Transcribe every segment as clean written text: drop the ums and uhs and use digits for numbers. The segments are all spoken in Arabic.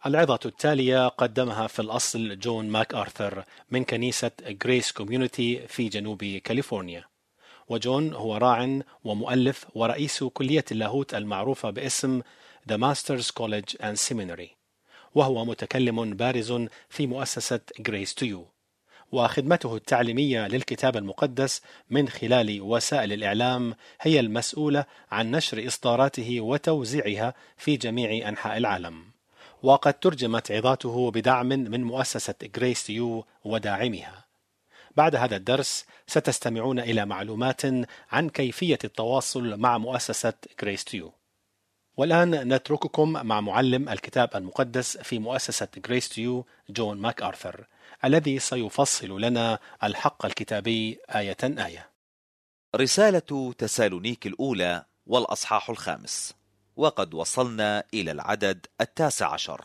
العظة التالية قدمها في الأصل جون ماك آرثر من كنيسة غريس كوميونيتي في جنوب كاليفورنيا. وجون هو راع ومؤلف ورئيس كلية اللاهوت المعروفة باسم The Masters College and Seminary، وهو متكلم بارز في مؤسسة Grace to You، وخدمته التعليمية للكتاب المقدس من خلال وسائل الإعلام هي المسؤولة عن نشر إصداراته وتوزيعها في جميع أنحاء العالم. وقد ترجمت عظاته بدعم من مؤسسة Grace to You وداعمها. بعد هذا الدرس ستستمعون إلى معلومات عن كيفية التواصل مع مؤسسة Grace to You. والآن نترككم مع معلم الكتاب المقدس في مؤسسة Grace to You جون ماك آرثر، الذي سيفصل لنا الحق الكتابي آية آية. رسالة تسالونيك الأولى والأصحاح 5، وقد وصلنا إلى العدد 19.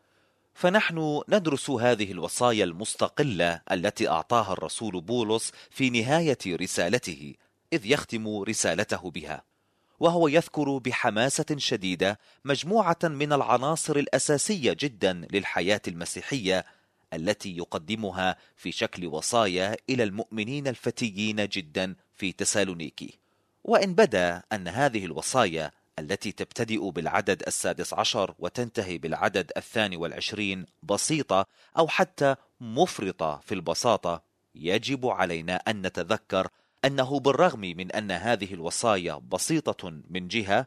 فنحن ندرس هذه الوصايا المستقلة التي أعطاها الرسول بولس في نهاية رسالته، إذ يختم رسالته بها، وهو يذكر بحماسة شديدة مجموعة من العناصر الأساسية جدا للحياة المسيحية التي يقدمها في شكل وصايا إلى المؤمنين الفتيين جدا في تسالونيكي. وإن بدا أن هذه الوصايا التي تبتدئ بالعدد 16 وتنتهي بالعدد 22 بسيطة أو حتى مفرطة في البساطة، يجب علينا أن نتذكر أنه بالرغم من أن هذه الوصايا بسيطة من جهة،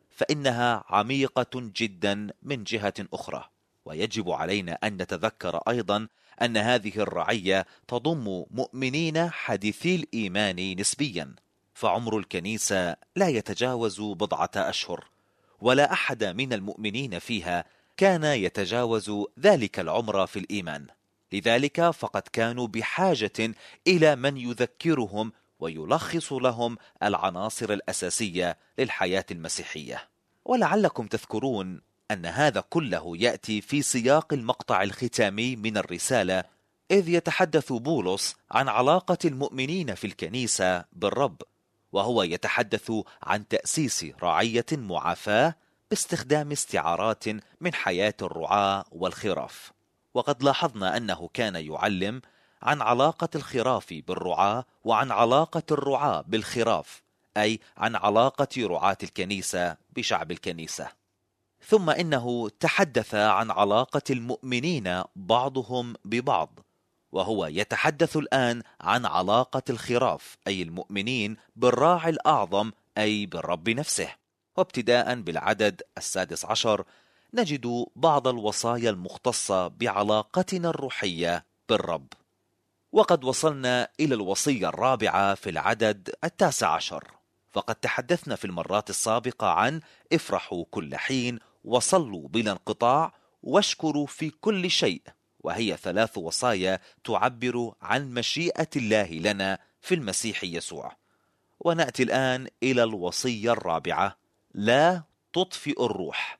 فإنها عميقة جدا من جهة أخرى. ويجب علينا أن نتذكر أيضا أن هذه الرعية تضم مؤمنين حديثي الإيمان نسبيا، فعمر الكنيسة لا يتجاوز 4 أشهر، ولا أحد من المؤمنين فيها كان يتجاوز ذلك العمر في الإيمان. لذلك فقد كانوا بحاجة إلى من يذكرهم ويلخص لهم العناصر الأساسية للحياة المسيحية. ولعلكم تذكرون أن هذا كله يأتي في سياق المقطع الختامي من الرسالة، إذ يتحدث بولس عن علاقة المؤمنين في الكنيسة بالرب، وهو يتحدث عن تأسيس رعية معافاة باستخدام استعارات من حياة الرعاة والخراف. وقد لاحظنا أنه كان يعلم عن علاقة الخراف بالرعاة وعن علاقة الرعاة بالخراف، أي عن علاقة رعاة الكنيسة بشعب الكنيسة. ثم إنه تحدث عن علاقة المؤمنين بعضهم ببعض، وهو يتحدث الآن عن علاقة الخراف أي المؤمنين بالراعي الأعظم أي بالرب نفسه. وابتداء بالعدد 16 نجد بعض الوصايا المختصة بعلاقتنا الروحية بالرب. وقد وصلنا إلى الوصية الرابعة في العدد 19. فقد تحدثنا في المرات السابقة عن افرحوا كل حين وصلوا بلا انقطاع واشكروا في كل شيء، وهي 3 وصايا تعبر عن مشيئة الله لنا في المسيح يسوع. ونأتي الآن إلى الوصية الرابعة، لا تطفئ الروح،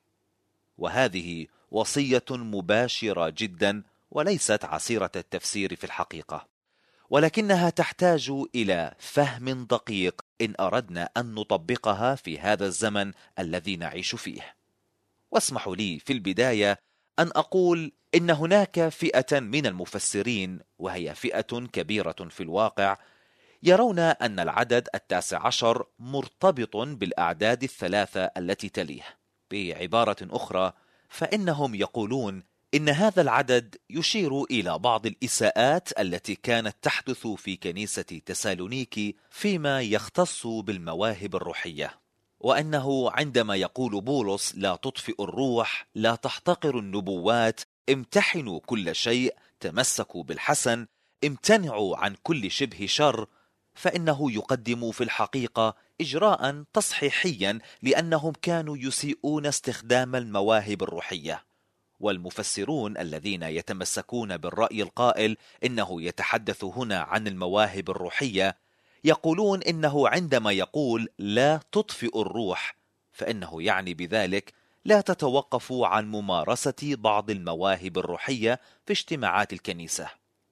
وهذه وصية مباشرة جدا وليست عسيرة التفسير في الحقيقة، ولكنها تحتاج إلى فهم دقيق إن أردنا أن نطبقها في هذا الزمن الذي نعيش فيه. واسمحوا لي في البداية أن أقول إن هناك فئة من المفسرين، وهي فئة كبيرة في الواقع، يرون أن العدد 19 مرتبط بالأعداد 3 التي تليه. بعبارة أخرى، فإنهم يقولون إن هذا العدد يشير إلى بعض الإساءات التي كانت تحدث في كنيسة تسالونيكي فيما يختص بالمواهب الروحية، وأنه عندما يقول بولس لا تطفئ الروح، لا تحتقروا النبوات، امتحنوا كل شيء، تمسكوا بالحسن، امتنعوا عن كل شبه شر، فإنه يقدم في الحقيقة إجراء تصحيحيا، لأنهم كانوا يسيئون استخدام المواهب الروحية. والمفسرون الذين يتمسكون بالرأي القائل إنه يتحدث هنا عن المواهب الروحية يقولون إنه عندما يقول لا تطفئ الروح، فإنه يعني بذلك لا تتوقفوا عن ممارسة بعض المواهب الروحية في اجتماعات الكنيسة.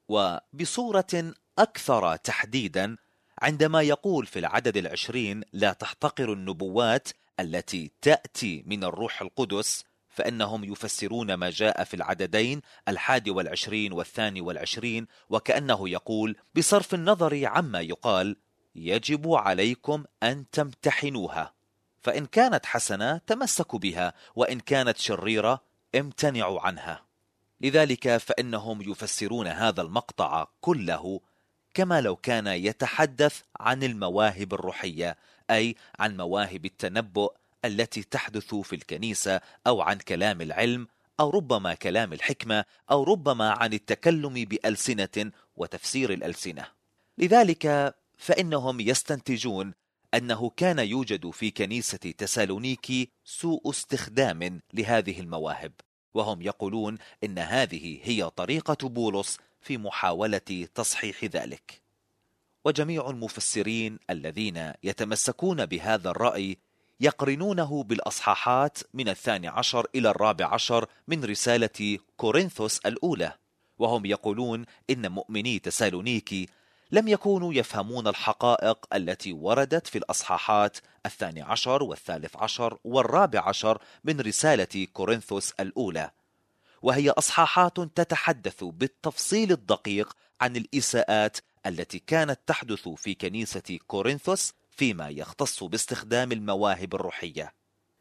وبصورة أكثر تحديدا عندما يقول في العدد 20 لا تحتقر النبوات التي تأتي من الروح القدس، فإنهم يفسرون ما جاء في العددين 21 و22 وكأنه يقول بصرف النظر عما يقال يجب عليكم أن تمتحنوها، فإن كانت حسنة تمسكوا بها، وإن كانت شريرة امتنعوا عنها. لذلك فإنهم يفسرون هذا المقطع كله كما لو كان يتحدث عن المواهب الروحية، أي عن مواهب التنبؤ التي تحدث في الكنيسة، أو عن كلام العلم، أو ربما كلام الحكمة، أو ربما عن التكلم بألسنة وتفسير الألسنة. لذلك فإنهم يستنتجون أنه كان يوجد في كنيسة تسالونيكي سوء استخدام لهذه المواهب، وهم يقولون إن هذه هي طريقة بولس في محاولة تصحيح ذلك. وجميع المفسرين الذين يتمسكون بهذا الرأي يقرنونه بالأصحاحات من 12 إلى 14 من رسالة كورنثوس الأولى، وهم يقولون إن مؤمني تسالونيكي لم يكونوا يفهمون الحقائق التي وردت في الأصحاحات 12 و13 و14 من رسالة كورنثوس الأولى، وهي أصحاحات تتحدث بالتفصيل الدقيق عن الإساءات التي كانت تحدث في كنيسة كورنثوس فيما يختص باستخدام المواهب الروحية.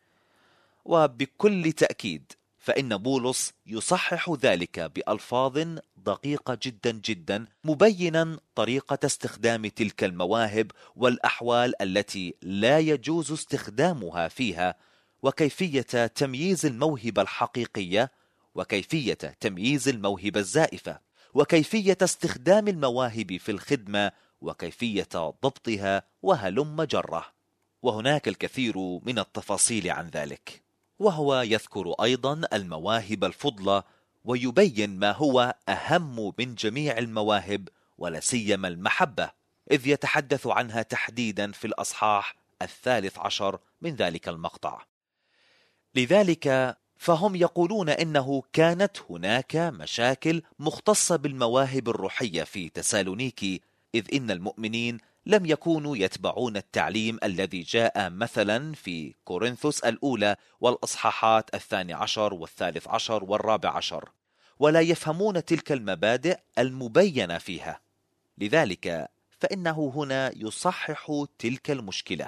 وبكل تأكيد فإن بولس يصحح ذلك بألفاظ دقيقة جدا جدا، مبينا طريقة استخدام تلك المواهب والأحوال التي لا يجوز استخدامها فيها، وكيفية تمييز الموهبة الحقيقية، وكيفية تمييز الموهبة الزائفة، وكيفية استخدام المواهب في الخدمة، وكيفية ضبطها، وهلم جرة. وهناك الكثير من التفاصيل عن ذلك. وهو يذكر أيضا المواهب الفضلى، ويبين ما هو أهم من جميع المواهب، ولا سيما المحبة، إذ يتحدث عنها تحديدا في الأصحاح 13 من ذلك المقطع. لذلك فهم يقولون إنه كانت هناك مشاكل مختصة بالمواهب الروحية في تسالونيكي، إذ إن المؤمنين لم يكونوا يتبعون التعليم الذي جاء مثلا في كورنثوس الأولى والأصحاحات 12 و13 و14، ولا يفهمون تلك المبادئ المبينة فيها. لذلك فإنه هنا يصحح تلك المشكلة.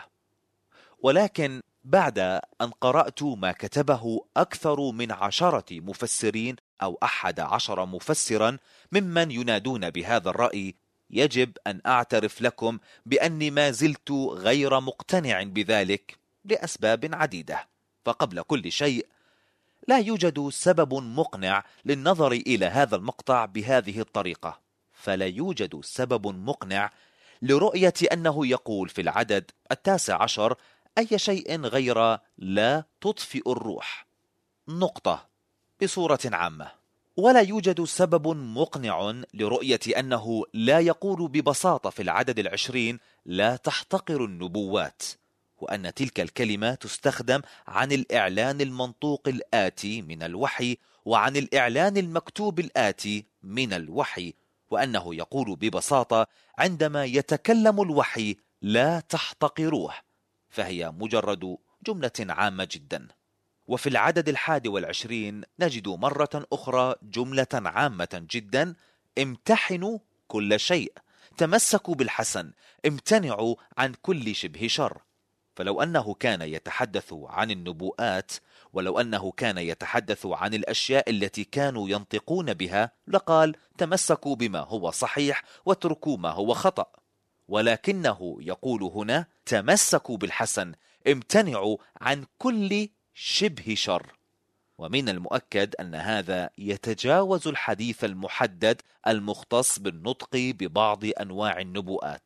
ولكن بعد أن قرأت ما كتبه أكثر من 10 مفسرين أو 11 مفسرا ممن ينادون بهذا الرأي، يجب أن أعترف لكم بأني ما زلت غير مقتنع بذلك لأسباب عديدة. فقبل كل شيء لا يوجد سبب مقنع للنظر إلى هذا المقطع بهذه الطريقة، فلا يوجد سبب مقنع لرؤية أنه يقول في العدد 19 أي شيء غير لا تطفئ الروح نقطة بصورة عامة. ولا يوجد سبب مقنع لرؤية أنه لا يقول ببساطة في العدد 20 لا تحتقر النبوات، وأن تلك الكلمة تستخدم عن الإعلان المنطوق الآتي من الوحي وعن الإعلان المكتوب الآتي من الوحي، وأنه يقول ببساطة عندما يتكلم الوحي لا تحتقروه، فهي مجرد جملة عامة جدا. وفي العدد 21 نجد مرة أخرى جملة عامة جدا: امتحنوا كل شيء، تمسكوا بالحسن، امتنعوا عن كل شبه شر. فلو أنه كان يتحدث عن النبوءات، ولو أنه كان يتحدث عن الأشياء التي كانوا ينطقون بها، لقال تمسكوا بما هو صحيح واتركوا ما هو خطأ. ولكنه يقول هنا تمسكوا بالحسن، امتنعوا عن كل شبه شر. ومن المؤكد أن هذا يتجاوز الحديث المحدد المختص بالنطق ببعض أنواع النبوءات.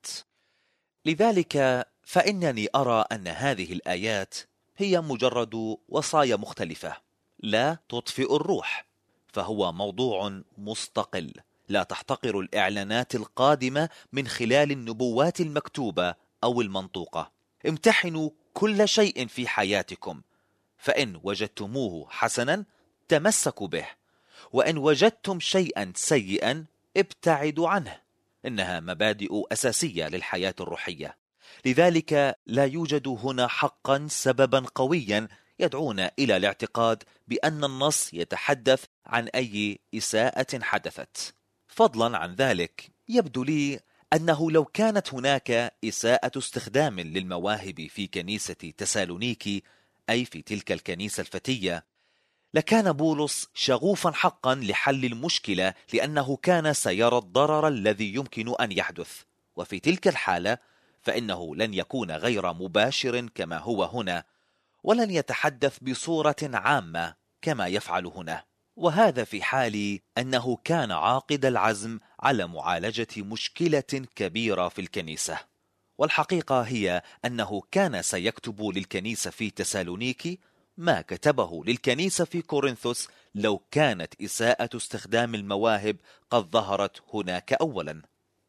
لذلك فإنني أرى أن هذه الآيات هي مجرد وصايا مختلفة. لا تطفئ الروح، فهو موضوع مستقل. لا تحتقر الإعلانات القادمة من خلال النبوات المكتوبة أو المنطوقة. امتحنوا كل شيء في حياتكم، فإن وجدتموه حسنا تمسكوا به، وإن وجدتم شيئا سيئا ابتعدوا عنه. إنها مبادئ أساسية للحياة الروحية. لذلك لا يوجد هنا حقا سببا قويا يدعون إلى الاعتقاد بأن النص يتحدث عن أي إساءة حدثت. فضلا عن ذلك، يبدو لي أنه لو كانت هناك إساءة استخدام للمواهب في كنيسة تسالونيكي، أي في تلك الكنيسة الفتية، لكان بولس شغوفا حقا لحل المشكلة، لأنه كان سيرى الضرر الذي يمكن أن يحدث، وفي تلك الحالة فإنه لن يكون غير مباشر كما هو هنا، ولن يتحدث بصورة عامة كما يفعل هنا، وهذا في حال أنه كان عاقد العزم على معالجة مشكلة كبيرة في الكنيسة. والحقيقة هي أنه كان سيكتب للكنيسة في تسالونيكي ما كتبه للكنيسة في كورنثوس لو كانت إساءة استخدام المواهب قد ظهرت هناك أولا.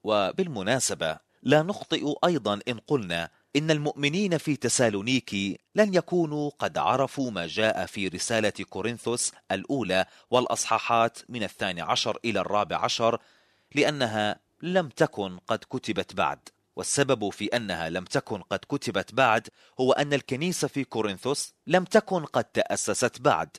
وبالمناسبة لا نخطئ أيضا إن قلنا إن المؤمنين في تسالونيكي لن يكونوا قد عرفوا ما جاء في رسالة كورنثوس الأولى والأصحاحات من 12 إلى 14، لأنها لم تكن قد كتبت بعد. والسبب في أنها لم تكن قد كتبت بعد هو أن الكنيسة في كورنثوس لم تكن قد تأسست بعد،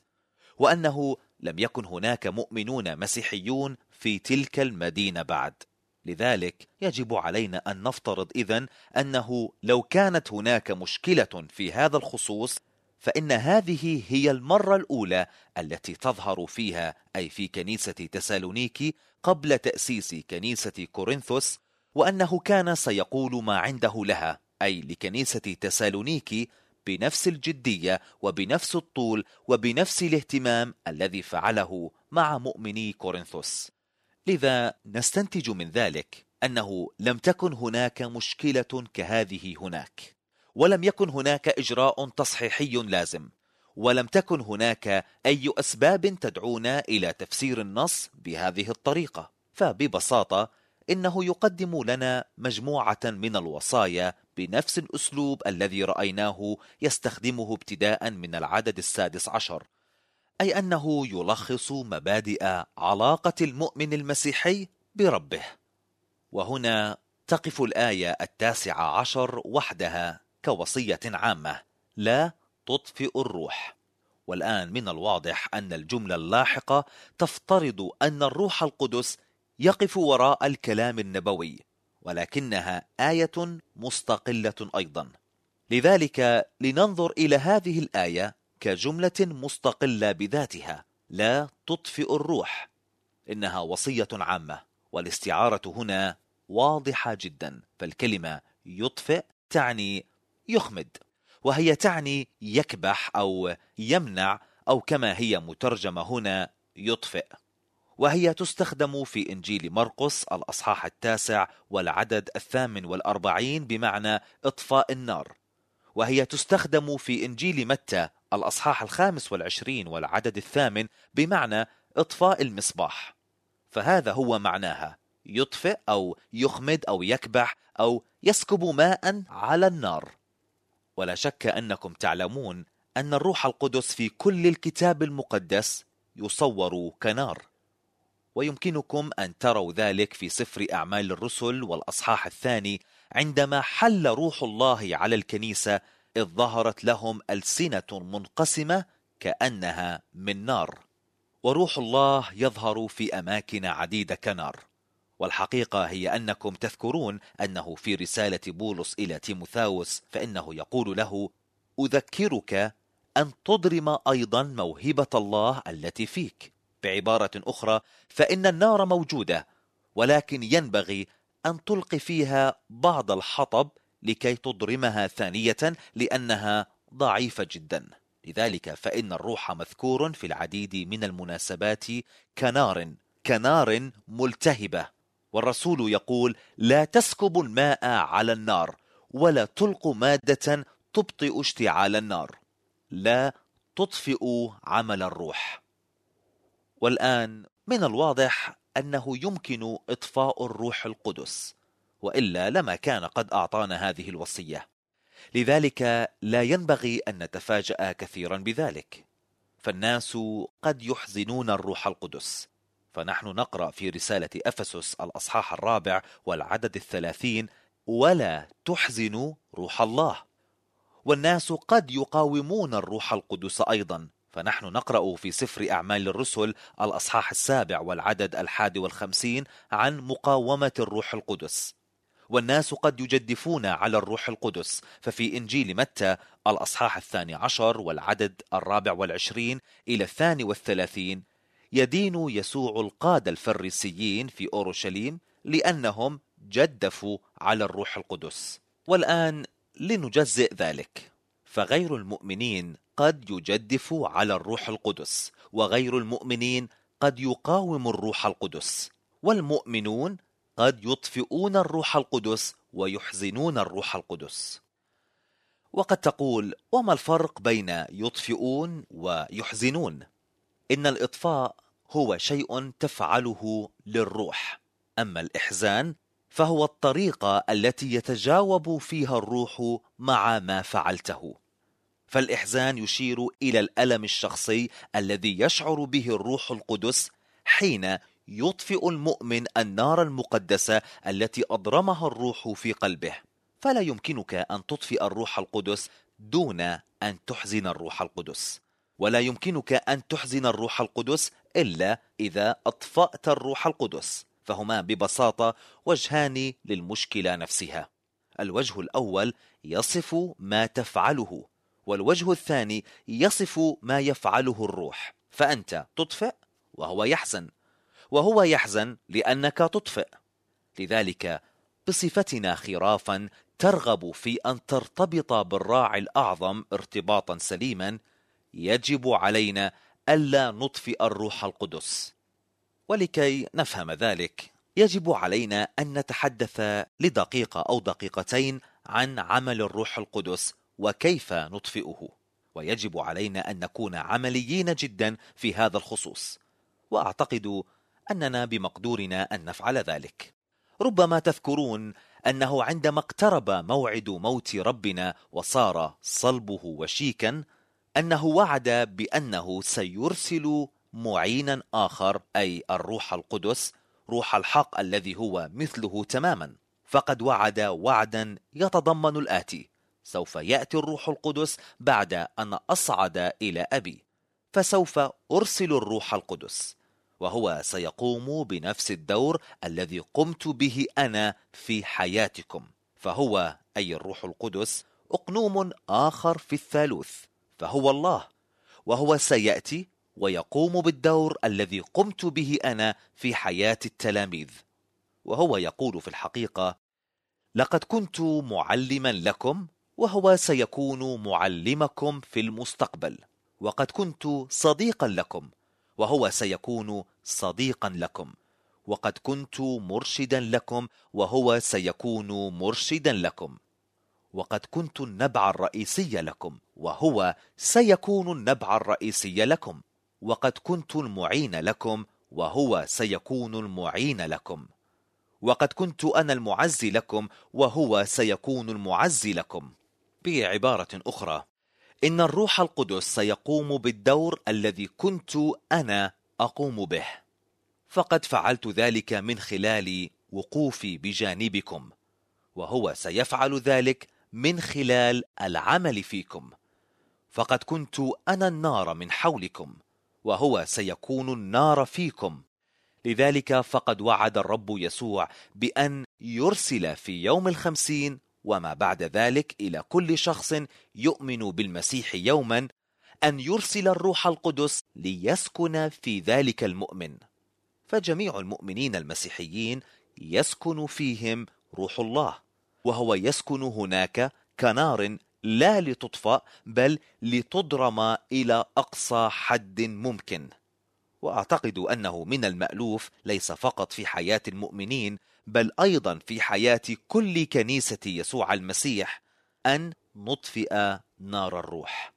وأنه لم يكن هناك مؤمنون مسيحيون في تلك المدينة بعد. لذلك يجب علينا أن نفترض إذن أنه لو كانت هناك مشكلة في هذا الخصوص، فإن هذه هي المرة الأولى التي تظهر فيها، أي في كنيسة تسالونيكي قبل تأسيس كنيسة كورنثوس، وأنه كان سيقول ما عنده لها، أي لكنيسة تسالونيكي، بنفس الجدية وبنفس الطول وبنفس الاهتمام الذي فعله مع مؤمني كورنثوس. لذا نستنتج من ذلك أنه لم تكن هناك مشكلة كهذه هناك، ولم يكن هناك إجراء تصحيحي لازم، ولم تكن هناك أي أسباب تدعونا إلى تفسير النص بهذه الطريقة. فببساطة إنه يقدم لنا مجموعة من الوصايا بنفس الأسلوب الذي رأيناه يستخدمه ابتداء من العدد 16، أي أنه يلخص مبادئ علاقة المؤمن المسيحي بربه. وهنا تقف الآية 19 وحدها كوصية عامة: لا تطفئ الروح. والآن من الواضح أن الجملة اللاحقة تفترض أن الروح القدس يقف وراء الكلام النبوي، ولكنها آية مستقلة أيضا. لذلك لننظر إلى هذه الآية كجملة مستقلة بذاتها: لا تطفئ الروح. إنها وصية عامة، والاستعارة هنا واضحة جدا، فالكلمة يطفئ تعني يخمد، وهي تعني يكبح أو يمنع، أو كما هي مترجمة هنا يطفئ. وهي تستخدم في إنجيل مرقس الأصحاح 9 والعدد 48 بمعنى إطفاء النار، وهي تستخدم في إنجيل متى الأصحاح 25 والعدد 8 بمعنى إطفاء المصباح. فهذا هو معناها: يطفئ أو يخمد أو يكبح أو يسكب ماء على النار. ولا شك أنكم تعلمون أن الروح القدس في كل الكتاب المقدس يصور كنار، ويمكنكم أن تروا ذلك في سفر أعمال الرسل والأصحاح 2 عندما حل روح الله على الكنيسة، إذ ظهرت لهم ألسنة منقسمة كأنها من نار. وروح الله يظهر في أماكن عديدة كنار. والحقيقة هي أنكم تذكرون أنه في رسالة بولس إلى تيموثاوس فإنه يقول له: أذكرك أن تضرم أيضا موهبة الله التي فيك. بعبارة أخرى، فإن النار موجودة، ولكن ينبغي أن تلقي فيها بعض الحطب لكي تضرمها ثانية، لأنها ضعيفة جدا. لذلك فإن الروح مذكور في العديد من المناسبات كنار ملتهبة. والرسول يقول: لا تسكبوا الماء على النار، ولا تلقوا مادة تبطئ اشتعال النار. لا تطفئوا عمل الروح. والآن من الواضح أنه يمكن إطفاء الروح القدس، وإلا لما كان قد أعطانا هذه الوصية. لذلك لا ينبغي أن نتفاجأ كثيرا بذلك، فالناس قد يحزنون الروح القدس. فنحن نقرأ في رسالة أفسس الأصحاح 4 والعدد 30: ولا تحزنوا روح الله. والناس قد يقاومون الروح القدس أيضا، فنحن نقرأ في سفر أعمال الرسل الأصحاح 7 والعدد 51 عن مقاومة الروح القدس. والناس قد يجدفون على الروح القدس، ففي إنجيل متى الأصحاح 12 والعدد 24 إلى 32 يدين يسوع القادة الفريسيين في أورشليم لأنهم جدفوا على الروح القدس. والآن لنجزئ ذلك، فغير المؤمنين قد يجدفوا على الروح القدس، وغير المؤمنين قد يقاوم الروح القدس، والمؤمنون قد يطفئون الروح القدس ويحزنون الروح القدس. وقد تقول: وما الفرق بين يطفئون ويحزنون؟ إن الإطفاء هو شيء تفعله للروح، أما الإحزان فهو الطريقة التي يتجاوب فيها الروح مع ما فعلته. فالإحزان يشير إلى الألم الشخصي الذي يشعر به الروح القدس حين يطفئ المؤمن النار المقدسة التي أضرمها الروح في قلبه. فلا يمكنك أن تطفئ الروح القدس دون أن تحزن الروح القدس، ولا يمكنك أن تحزن الروح القدس إلا إذا أطفأت الروح القدس. فهما ببساطة وجهان للمشكلة نفسها. الوجه الأول يصف ما تفعله، والوجه الثاني يصف ما يفعله الروح. فأنت تطفئ وهو يحزن، وهو يحزن لأنك تطفئ. لذلك بصفتنا خرافا ترغب في أن ترتبط بالراعي الأعظم ارتباطا سليما، يجب علينا ألا نطفئ الروح القدس. ولكي نفهم ذلك يجب علينا أن نتحدث لدقيقة أو دقيقتين عن عمل الروح القدس وكيف نطفئه، ويجب علينا أن نكون عمليين جدا في هذا الخصوص، وأعتقد أننا بمقدورنا أن نفعل ذلك. ربما تذكرون أنه عندما اقترب موعد موت ربنا وصار صلبه وشيكا، أنه وعد بأنه سيرسل معينا آخر، أي الروح القدس، روح الحق الذي هو مثله تماما. فقد وعد وعدا يتضمن الآتي: سوف يأتي الروح القدس بعد أن أصعد إلى أبي، فسوف أرسل الروح القدس، وهو سيقوم بنفس الدور الذي قمت به أنا في حياتكم. فهو أي الروح القدس أقنوم آخر في الثالوث، فهو الله، وهو سيأتي ويقوم بالدور الذي قمت به أنا في حياة التلاميذ. وهو يقول في الحقيقة: لقد كنت معلما لكم، وهو سيكون معلمكم في المستقبل. وقد كنت صديقا لكم، وهو سيكون صديقا لكم. وقد كنت مرشدا لكم، وهو سيكون مرشدا لكم. وقد كنت النبع الرئيسي لكم، وهو سيكون النبع الرئيسي لكم. وقد كنت المعين لكم، وهو سيكون المعين لكم. وقد كنت أنا المعزي لكم، وهو سيكون المعزي لكم. بعبارة أخرى، إن الروح القدس سيقوم بالدور الذي كنت أنا أقوم به، فقد فعلت ذلك من خلال وقوفي بجانبكم، وهو سيفعل ذلك من خلال العمل فيكم. فقد كنت أنا النار من حولكم، وهو سيكون النار فيكم. لذلك فقد وعد الرب يسوع بأن يرسل في يوم 50 وما بعد ذلك إلى كل شخص يؤمن بالمسيح يوما أن يرسل الروح القدس ليسكن في ذلك المؤمن. فجميع المؤمنين المسيحيين يسكن فيهم روح الله، وهو يسكن هناك كنار لا لتطفأ بل لتضرم إلى أقصى حد ممكن. وأعتقد أنه من المألوف ليس فقط في حياة المؤمنين بل أيضا في حياة كل كنيسة يسوع المسيح أن نطفئ نار الروح.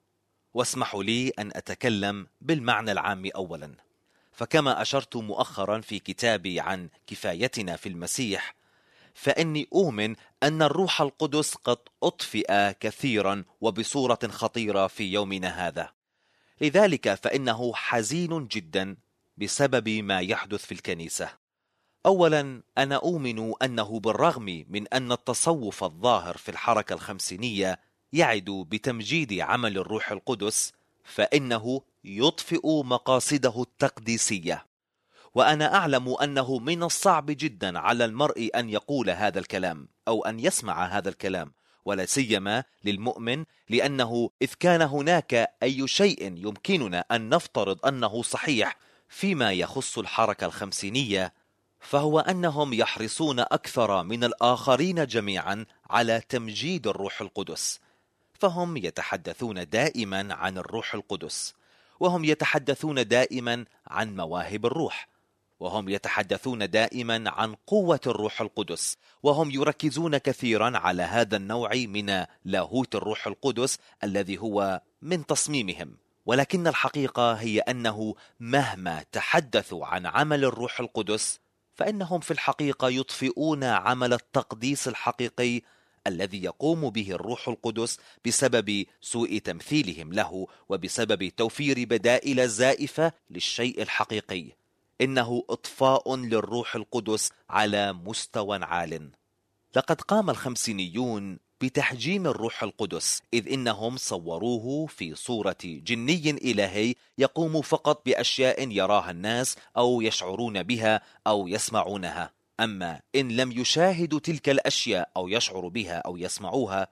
واسمحوا لي أن أتكلم بالمعنى العام أولا، فكما أشرت مؤخرا في كتابي عن كفايتنا في المسيح، فإني أؤمن أن الروح القدس قد أطفئ كثيرا وبصورة خطيرة في يومنا هذا. لذلك فإنه حزين جدا بسبب ما يحدث في الكنيسة. أولا، أنا أؤمن أنه بالرغم من أن التصوف الظاهر في الحركة الخمسينية يعد بتمجيد عمل الروح القدس، فإنه يطفئ مقاصده التقديسية. وأنا أعلم أنه من الصعب جدا على المرء أن يقول هذا الكلام أو أن يسمع هذا الكلام، ولا سيما للمؤمن، لأنه إذ كان هناك أي شيء يمكننا أن نفترض أنه صحيح فيما يخص الحركة الخمسينية، فهو أنهم يحرصون أكثر من الآخرين جميعا على تمجيد الروح القدس. فهم يتحدثون دائما عن الروح القدس، وهم يتحدثون دائما عن مواهب الروح، وهم يتحدثون دائما عن قوة الروح القدس، وهم يركزون كثيرا على هذا النوع من لاهوت الروح القدس الذي هو من تصميمهم. ولكن الحقيقة هي أنه مهما تحدثوا عن عمل الروح القدس، فإنهم في الحقيقة يطفئون عمل التقديس الحقيقي الذي يقوم به الروح القدس بسبب سوء تمثيلهم له، وبسبب توفير بدائل زائفة للشيء الحقيقي. إنه إطفاء للروح القدس على مستوى عال. لقد قام الخمسينيون بتحجيم الروح القدس، إذ إنهم صوروه في صورة جني إلهي يقوم فقط بأشياء يراها الناس أو يشعرون بها أو يسمعونها. أما إن لم يشاهدوا تلك الأشياء أو يشعروا بها أو يسمعوها،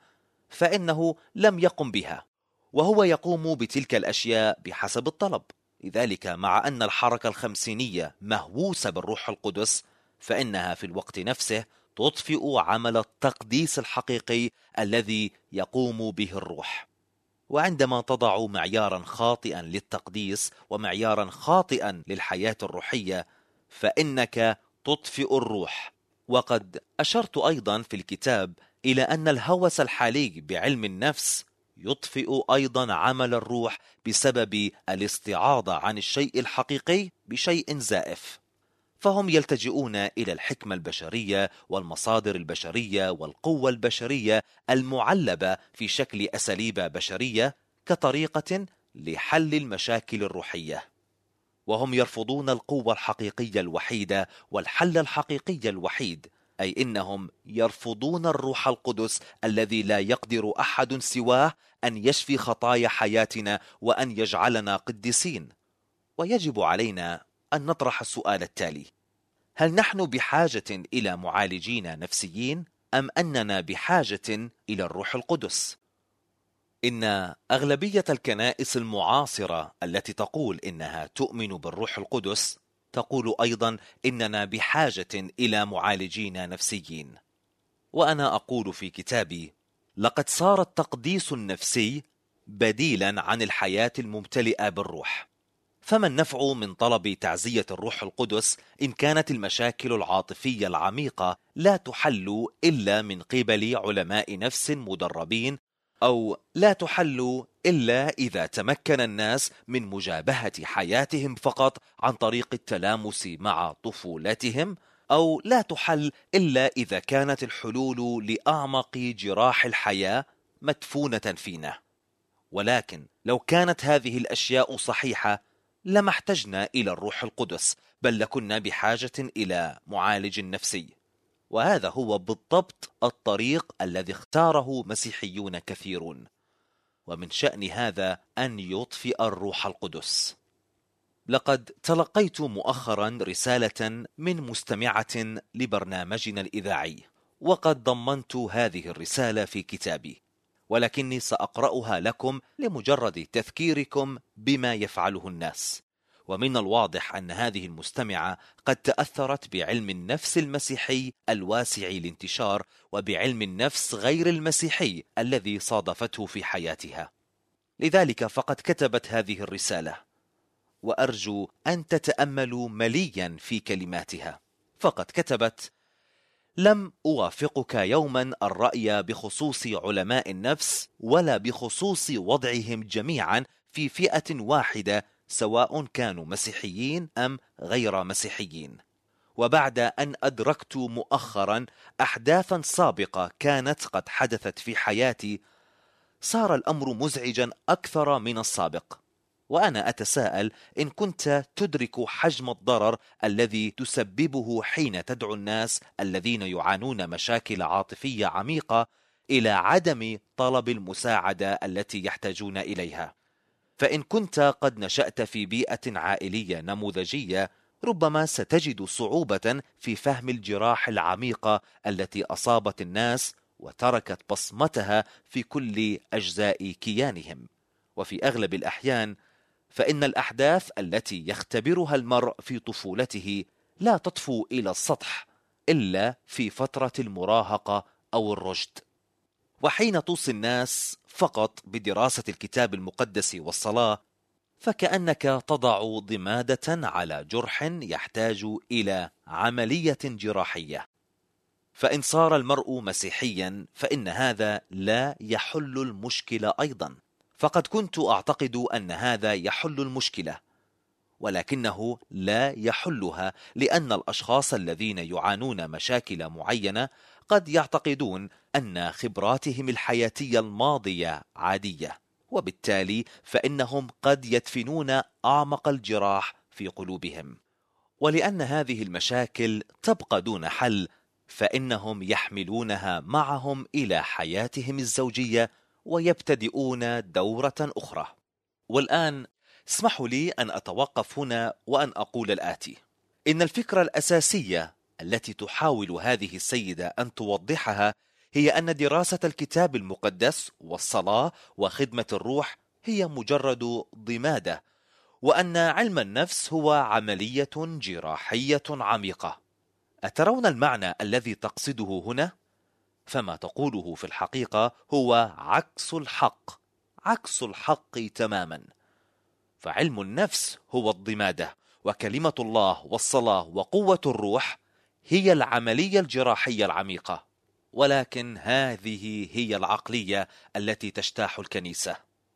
فإنه لم يقم بها، وهو يقوم بتلك الأشياء بحسب الطلب. لذلك مع أن الحركة الخمسينية مهووسة بالروح القدس، فإنها في الوقت نفسه تطفئ عمل التقديس الحقيقي الذي يقوم به الروح. وعندما تضع معيارا خاطئا للتقديس ومعيارا خاطئا للحياة الروحية، فإنك تطفئ الروح. وقد أشرت أيضا في الكتاب إلى أن الهوس الحالي بعلم النفس يطفئ أيضا عمل الروح بسبب الاستعاضة عن الشيء الحقيقي بشيء زائف. فهم يلتجئون إلى الحكمة البشرية والمصادر البشرية والقوة البشرية المعلبة في شكل أساليب بشرية كطريقة لحل المشاكل الروحية، وهم يرفضون القوة الحقيقية الوحيدة والحل الحقيقي الوحيد، أي إنهم يرفضون الروح القدس الذي لا يقدر أحد سواه أن يشفي خطايا حياتنا وأن يجعلنا قديسين. ويجب علينا أن نطرح السؤال التالي: هل نحن بحاجة إلى معالجين نفسيين أم أننا بحاجة إلى الروح القدس؟ إن أغلبية الكنائس المعاصرة التي تقول إنها تؤمن بالروح القدس تقول أيضا إننا بحاجة إلى معالجين نفسيين. وأنا أقول في كتابي: لقد صار التقديس النفسي بديلا عن الحياة الممتلئة بالروح. فما النفع من طلب تعزية الروح القدس إن كانت المشاكل العاطفية العميقة لا تحل إلا من قبل علماء نفس مدربين، أو لا تحل إلا إذا تمكن الناس من مجابهة حياتهم فقط عن طريق التلامس مع طفولتهم، أو لا تحل إلا إذا كانت الحلول لأعمق جراح الحياة مدفونة فينا. ولكن لو كانت هذه الأشياء صحيحة لما احتجنا إلى الروح القدس، بل لكنا بحاجة إلى معالج نفسي. وهذا هو بالضبط الطريق الذي اختاره مسيحيون كثيرون، ومن شأن هذا أن يطفئ الروح القدس. لقد تلقيت مؤخرا رسالة من مستمعة لبرنامجنا الإذاعي، وقد ضمنت هذه الرسالة في كتابي، ولكني سأقرأها لكم لمجرد تذكيركم بما يفعله الناس. ومن الواضح أن هذه المستمعة قد تأثرت بعلم النفس المسيحي الواسع الانتشار، وبعلم النفس غير المسيحي الذي صادفته في حياتها. لذلك فقد كتبت هذه الرسالة، وأرجو أن تتأملوا مليا في كلماتها. فقد كتبت: لم أوافقك يوما الرأي بخصوص علماء النفس ولا بخصوص وضعهم جميعا في فئة واحدة، سواء كانوا مسيحيين أم غير مسيحيين. وبعد أن أدركت مؤخرا أحداثا سابقة كانت قد حدثت في حياتي، صار الأمر مزعجا أكثر من السابق. وأنا أتساءل إن كنت تدرك حجم الضرر الذي تسببه حين تدعو الناس الذين يعانون مشاكل عاطفية عميقة إلى عدم طلب المساعدة التي يحتاجون إليها. فإن كنت قد نشأت في بيئة عائلية نموذجية، ربما ستجد صعوبة في فهم الجراح العميقة التي أصابت الناس وتركت بصمتها في كل أجزاء كيانهم. وفي أغلب الأحيان فإن الأحداث التي يختبرها المرء في طفولته لا تطفو إلى السطح إلا في فترة المراهقة أو الرشد. وحين توصي الناس فقط بدراسة الكتاب المقدس والصلاة، فكأنك تضع ضمادة على جرح يحتاج إلى عملية جراحية. فإن صار المرء مسيحيا فإن هذا لا يحل المشكلة أيضا. فقد كنت أعتقد أن هذا يحل المشكلة، ولكنه لا يحلها، لأن الأشخاص الذين يعانون مشاكل معينة قد يعتقدون أن خبراتهم الحياتية الماضية عادية، وبالتالي فإنهم قد يدفنون أعمق الجراح في قلوبهم. ولأن هذه المشاكل تبقى دون حل، فإنهم يحملونها معهم إلى حياتهم الزوجية ويبتدئون دورة أخرى. والآن اسمحوا لي أن أتوقف هنا وأن أقول الآتي: إن الفكرة الأساسية التي تحاول هذه السيدة أن توضحها هي أن دراسة الكتاب المقدس والصلاة وخدمة الروح هي مجرد ضمادة، وأن علم النفس هو عملية جراحية عميقة. أترون المعنى الذي تقصده هنا؟ فما تقوله في الحقيقة هو عكس الحق، عكس الحق تماما. فعلم النفس هو الضمادة، وكلمة الله والصلاة وقوة الروح هي العملية الجراحية العميقة. ولكن هذه هي العقلية التي تجتاح الكنيسة.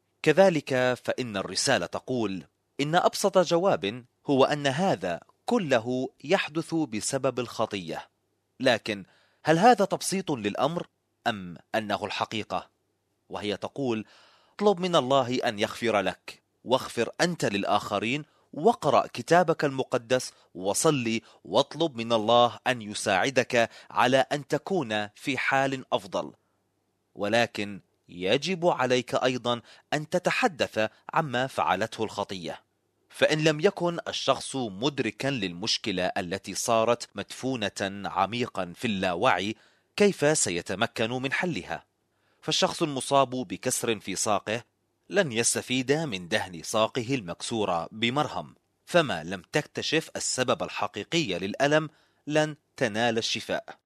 كذلك فإن الرسالة تقول إن أبسط جواب هو أن هذا كله يحدث بسبب الخطية. لكن هل هذا تبسيط للأمر أم أنه الحقيقة؟ وهي تقول: اطلب من الله أن يغفر لك، واغفر أنت للآخرين، واقرأ كتابك المقدس، وصلي، واطلب من الله أن يساعدك على أن تكون في حال أفضل. ولكن يجب عليك أيضا أن تتحدث عما فعلته الخطية. فإن لم يكن الشخص مدركا للمشكلة التي صارت مدفونة عميقا في اللاوعي، كيف سيتمكن من حلها؟ فالشخص المصاب بكسر في ساقه لن يستفيد من دهن ساقه المكسورة بمرهم، فما لم تكتشف السبب الحقيقي للألم لن تنال الشفاء.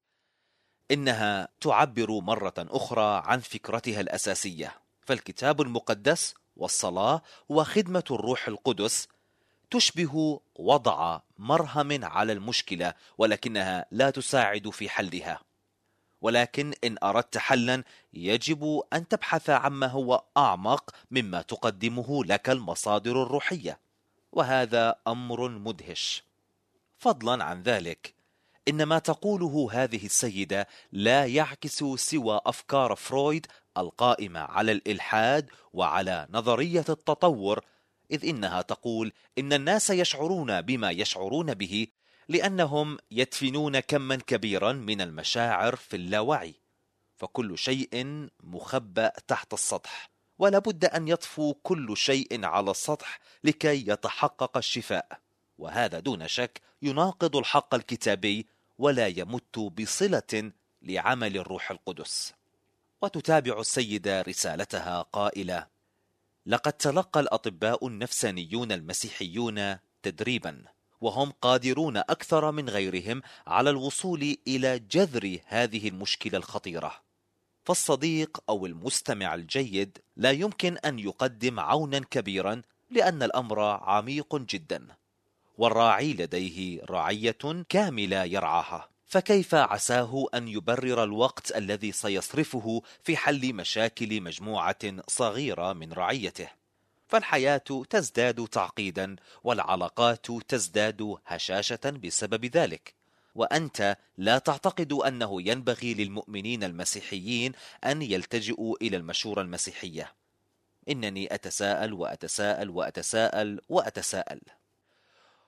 إنها تعبر مرة أخرى عن فكرتها الأساسية. فالكتاب المقدس والصلاة وخدمة الروح القدس تشبه وضع مرهم على المشكلة، ولكنها لا تساعد في حلها. ولكن إن أردت حلا يجب أن تبحث عما هو أعمق مما تقدمه لك المصادر الروحية، وهذا أمر مدهش. فضلا عن ذلك، إن ما تقوله هذه السيدة لا يعكس سوى أفكار فرويد القائمة على الإلحاد وعلى نظرية التطور، إذ إنها تقول إن الناس يشعرون بما يشعرون به لأنهم يدفنون كما كبيرا من المشاعر في اللاوعي. فكل شيء مخبأ تحت السطح، ولا بد أن يطفو كل شيء على السطح لكي يتحقق الشفاء. وهذا دون شك يناقض الحق الكتابي ولا يمت بصلة لعمل الروح القدس. وتتابع السيدة رسالتها قائلة: لقد تلقى الأطباء النفسانيون المسيحيون تدريبا، وهم قادرون أكثر من غيرهم على الوصول إلى جذر هذه المشكلة الخطيرة. فالصديق أو المستمع الجيد لا يمكن أن يقدم عونا كبيرا، لأن الأمر عميق جدا، والراعي لديه رعية كاملة يرعاها. فكيف عساه أن يبرر الوقت الذي سيصرفه في حل مشاكل مجموعة صغيرة من رعيته؟ فالحياة تزداد تعقيدا، والعلاقات تزداد هشاشة بسبب ذلك. وأنت لا تعتقد أنه ينبغي للمؤمنين المسيحيين أن يلتجئوا إلى المشورة المسيحية. إنني أتساءل وأتساءل وأتساءل وأتساءل.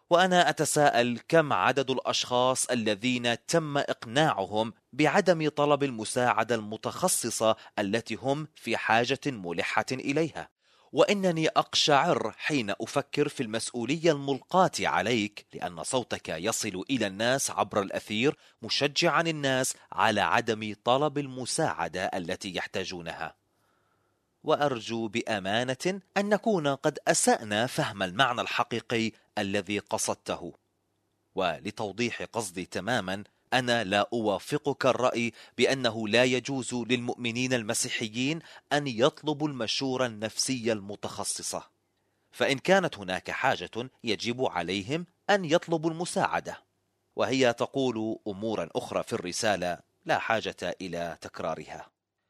وأنا أتساءل كم عدد الأشخاص الذين تم إقناعهم بعدم طلب المساعدة المتخصصة التي هم في حاجة ملحة إليها. وإنني أقشعر حين أفكر في المسؤولية الملقاة عليك، لأن صوتك يصل إلى الناس عبر الأثير مشجعا الناس على عدم طلب المساعدة التي يحتاجونها. وأرجو بأمانة أن نكون قد أسأنا فهم المعنى الحقيقي الذي قصدته. ولتوضيح قصدي تماما، أنا لا أوافقك الرأي بأنه لا يجوز للمؤمنين المسيحيين أن يطلبوا المشورة النفسية المتخصصة، فإن كانت هناك حاجة يجب عليهم أن يطلبوا المساعدة. وهي تقول أمورا أخرى في الرسالة لا حاجة إلى تكرارها.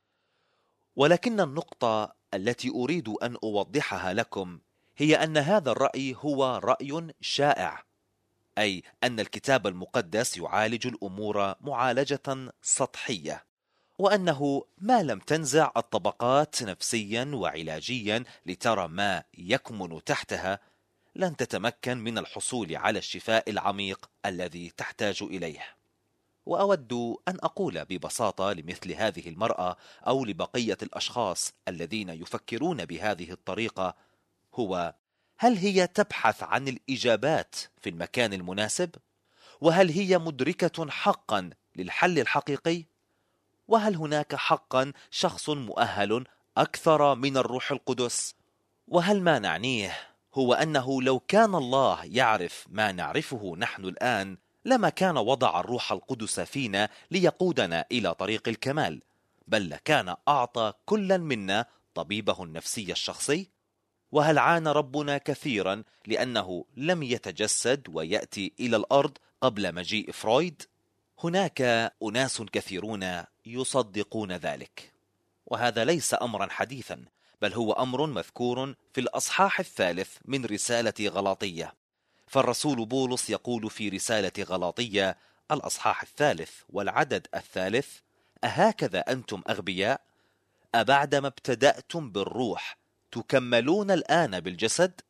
ولكن النقطة التي أريد أن أوضحها لكم هي أن هذا الرأي هو رأي شائع، أي أن الكتاب المقدس يعالج الأمور معالجة سطحية، وأنه ما لم تنزع الطبقات نفسيا وعلاجيا لترى ما يكمن تحتها، لن تتمكن من الحصول على الشفاء العميق الذي تحتاج إليه. وأود أن أقول ببساطة لمثل هذه المرأة أو لبقية الأشخاص الذين يفكرون بهذه الطريقة، هو: هل هي تبحث عن الإجابات في المكان المناسب؟ وهل هي مدركة حقا للحل الحقيقي؟ وهل هناك حقا شخص مؤهل أكثر من الروح القدس؟ وهل ما نعنيه هو أنه لو كان الله يعرف ما نعرفه نحن الآن، لما كان وضع الروح القدس فينا ليقودنا إلى طريق الكمال، بل كان أعطى كلا منا طبيبه النفسي الشخصي؟ وهل عانى ربنا كثيرا لأنه لم يتجسد ويأتي إلى الأرض قبل مجيء فرويد؟ هناك أناس كثيرون يصدقون ذلك، وهذا ليس أمرا حديثا، بل هو أمر مذكور في الأصحاح 3 من رسالة غلاطية. فالرسول بولس يقول في رسالة غلاطية الأصحاح 3 والعدد 3: أهكذا أنتم أغبياء؟ أبعدما ابتدأتم بالروح تكملون الآن بالجسد؟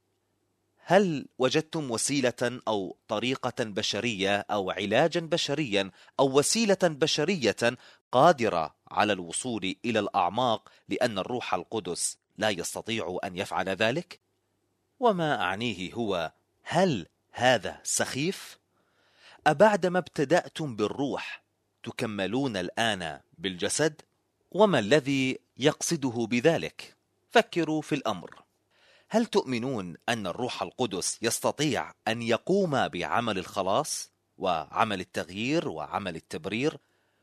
هل وجدتم وسيلة أو طريقة بشرية أو علاجا بشريا أو وسيلة بشرية قادرة على الوصول إلى الأعماق لأن الروح القدس لا يستطيع أن يفعل ذلك؟ وما أعنيه هو: هل هذا سخيف؟ أبعدما ابتدأتم بالروح تكملون الآن بالجسد؟ وما الذي يقصده بذلك؟ فكروا في الأمر. هل تؤمنون أن الروح القدس يستطيع أن يقوم بعمل الخلاص وعمل التغيير وعمل التبرير؟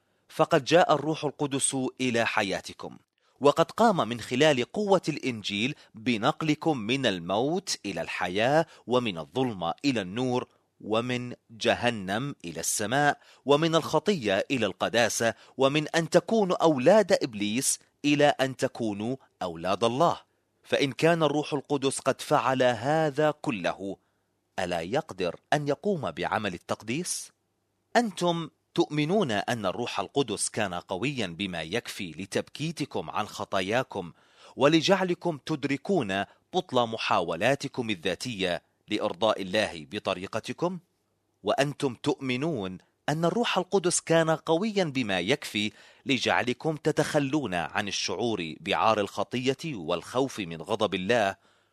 فقد جاء الروح القدس إلى حياتكم، وقد قام من خلال قوة الإنجيل بنقلكم من الموت إلى الحياة، ومن الظلمة إلى النور، ومن جهنم إلى السماء، ومن الخطية إلى القداسة، ومن أن تكونوا أولاد إبليس إلى أن تكونوا أولاد الله. فإن كان الروح القدس قد فعل هذا كله، ألا يقدر أن يقوم بعمل التقديس؟ أنتم تؤمنون أن الروح القدس كان قويا بما يكفي لتبكيتكم عن خطاياكم ولجعلكم تدركون بطل محاولاتكم الذاتية لإرضاء الله بطريقتكم؟ وأنتم تؤمنون أن الروح القدس كان قويا بما يكفي لجعلكم تتخلون عن الشعور بعار الخطية والخوف من غضب الله،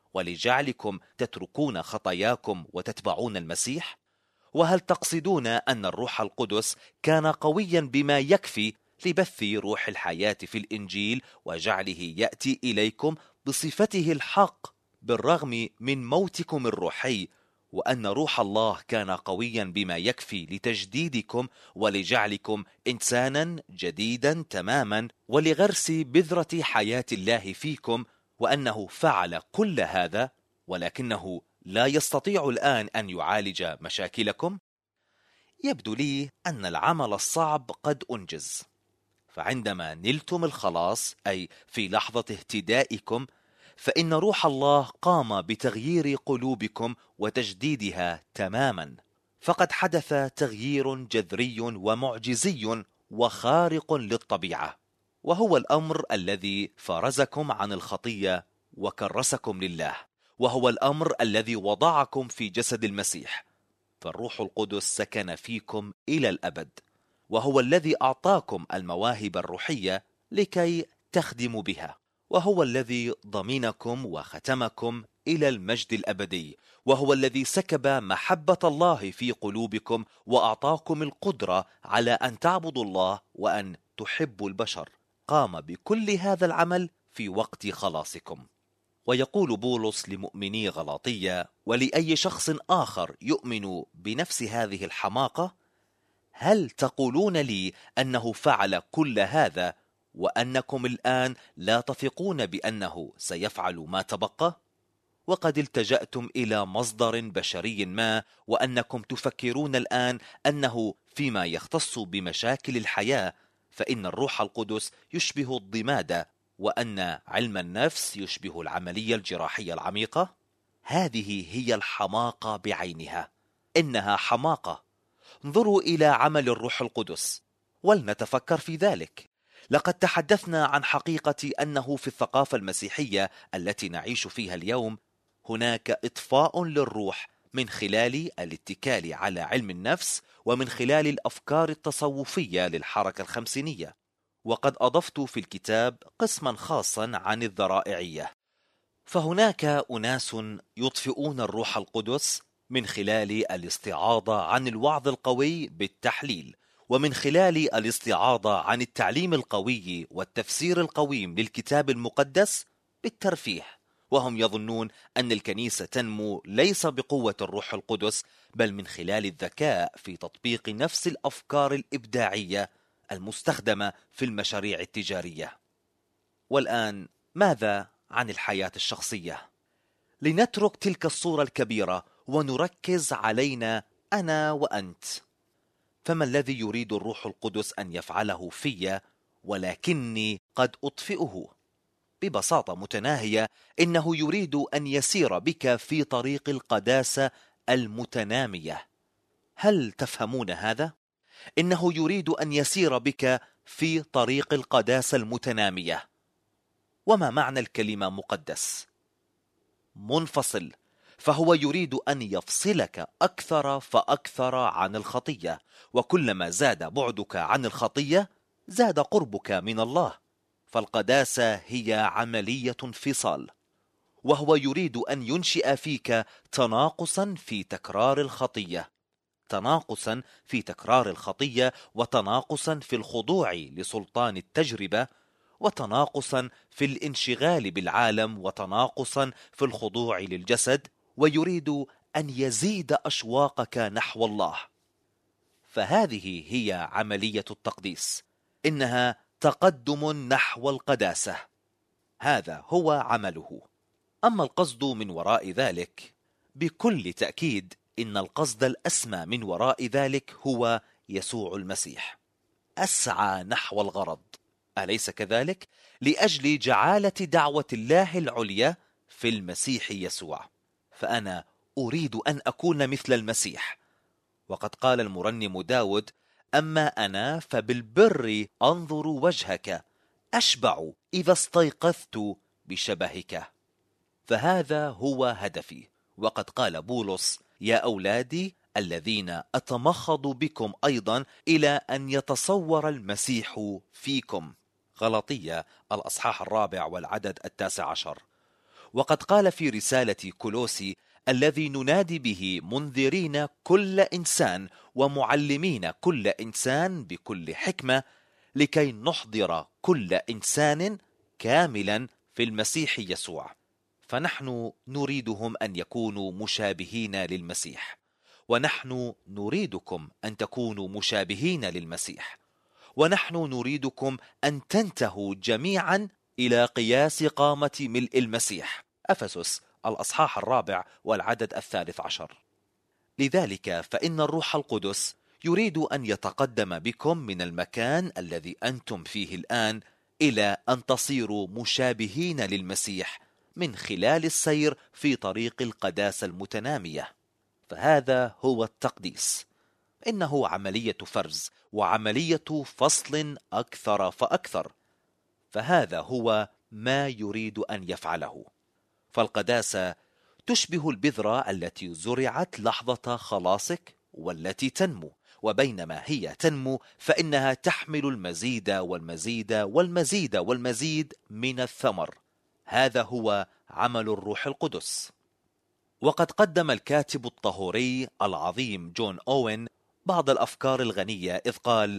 ولجعلكم تتركون خطاياكم وتتبعون المسيح؟ وهل تقصدون أن الروح القدس كان قويا بما يكفي لبث روح الحياة في الإنجيل وجعله يأتي إليكم بصفته الحق بالرغم من موتكم الروحي، وأن روح الله كان قويا بما يكفي لتجديدكم ولجعلكم إنسانا جديدا تماما ولغرس بذرة حياة الله فيكم، وأنه فعل كل هذا ولكنه لا يستطيع الآن أن يعالج مشاكلكم؟ يبدو لي أن العمل الصعب قد أنجز، فعندما نلتم الخلاص أي في لحظة اهتدائكم، فإن روح الله قام بتغيير قلوبكم وتجديدها تماما، فقد حدث تغيير جذري ومعجزي وخارق للطبيعة، وهو الأمر الذي فرزكم عن الخطية وكرسكم لله، وهو الأمر الذي وضعكم في جسد المسيح، فالروح القدس سكن فيكم إلى الأبد، وهو الذي أعطاكم المواهب الروحية لكي تخدموا بها، وهو الذي ضمنكم وختمكم إلى المجد الأبدي، وهو الذي سكب محبة الله في قلوبكم وأعطاكم القدرة على أن تعبدوا الله وأن تحبوا البشر. قام بكل هذا العمل في وقت خلاصكم. ويقول بولس لمؤمني غلاطية ولأي شخص آخر يؤمن بنفس هذه الحماقة: هل تقولون لي أنه فعل كل هذا وأنكم الآن لا تثقون بأنه سيفعل ما تبقى؟ وقد التجأتم إلى مصدر بشري ما، وأنكم تفكرون الآن أنه فيما يختص بمشاكل الحياة فإن الروح القدس يشبه الضمادة، وأن علم النفس يشبه العملية الجراحية العميقة. هذه هي الحماقة بعينها، إنها حماقة. انظروا إلى عمل الروح القدس ولنتفكر في ذلك. لقد تحدثنا عن حقيقة أنه في الثقافة المسيحية التي نعيش فيها اليوم هناك إطفاء للروح من خلال الاتكال على علم النفس ومن خلال الأفكار التصوفية للحركة الخمسينية. وقد أضفت في الكتاب قسما خاصا عن الذرائعية. فهناك أناس يطفئون الروح القدس من خلال الاستعاضة عن الوعظ القوي بالتحليل، ومن خلال الاستعاضة عن التعليم القوي والتفسير القويم للكتاب المقدس بالترفيه، وهم يظنون أن الكنيسة تنمو ليس بقوة الروح القدس بل من خلال الذكاء في تطبيق نفس الأفكار الإبداعية المستخدمة في المشاريع التجارية. والآن ماذا عن الحياة الشخصية؟ لنترك تلك الصورة الكبيرة ونركز علينا أنا وأنت. فما الذي يريد الروح القدس أن يفعله في ولكني قد أطفئه؟ ببساطة متناهية إنه يريد أن يسير بك في طريق القداسة المتنامية. هل تفهمون هذا؟ إنه يريد أن يسير بك في طريق القداسة المتنامية. وما معنى الكلمة مقدس؟ منفصل. فهو يريد أن يفصلك أكثر فأكثر عن الخطية، وكلما زاد بعدك عن الخطية زاد قربك من الله. فالقداسة هي عملية انفصال، وهو يريد أن ينشئ فيك تناقصا في تكرار الخطية، تناقصا في تكرار الخطية، وتناقصا في الخضوع لسلطان التجربة، وتناقصا في الانشغال بالعالم، وتناقصا في الخضوع للجسد، ويريد أن يزيد أشواقك نحو الله. فهذه هي عملية التقديس، إنها تقدم نحو القداسة. هذا هو عمله. أما القصد من وراء ذلك، بكل تأكيد إن القصد الأسمى من وراء ذلك هو يسوع المسيح. أسعى نحو الغرض، أليس كذلك؟ لأجل جعالة دعوة الله العليا في المسيح يسوع. فأنا أريد أن أكون مثل المسيح. وقد قال المرنم داود: أما أنا فبالبر أنظر وجهك، أشبع إذا استيقظت بشبهك. فهذا هو هدفي. وقد قال بولس: يا أولادي الذين أتمخض بكم أيضا إلى أن يتصور المسيح فيكم. غلاطية الأصحاح 4 والعدد 19. وقد قال في رسالة كولوسي: الذي ننادي به منذرين كل إنسان ومعلمين كل إنسان بكل حكمة، لكي نحضر كل إنسان كاملا في المسيح يسوع. فنحن نريدهم أن يكونوا مشابهين للمسيح، ونحن نريدكم أن تكونوا مشابهين للمسيح، ونحن نريدكم أن تنتهوا جميعا إلى قياس قامة ملء المسيح. أفسس الأصحاح 4 والعدد 13. لذلك فإن الروح القدس يريد أن يتقدم بكم من المكان الذي أنتم فيه الآن إلى أن تصيروا مشابهين للمسيح من خلال السير في طريق القداسة المتنامية. فهذا هو التقديس. إنه عملية فرز وعملية فصل أكثر فأكثر. فهذا هو ما يريد أن يفعله. فالقداسة تشبه البذرة التي زرعت لحظة خلاصك والتي تنمو، وبينما هي تنمو فإنها تحمل المزيد والمزيد والمزيد والمزيد من الثمر. هذا هو عمل الروح القدس. وقد قدم الكاتب الطهوري العظيم جون أوين بعض الأفكار الغنية إذ قال: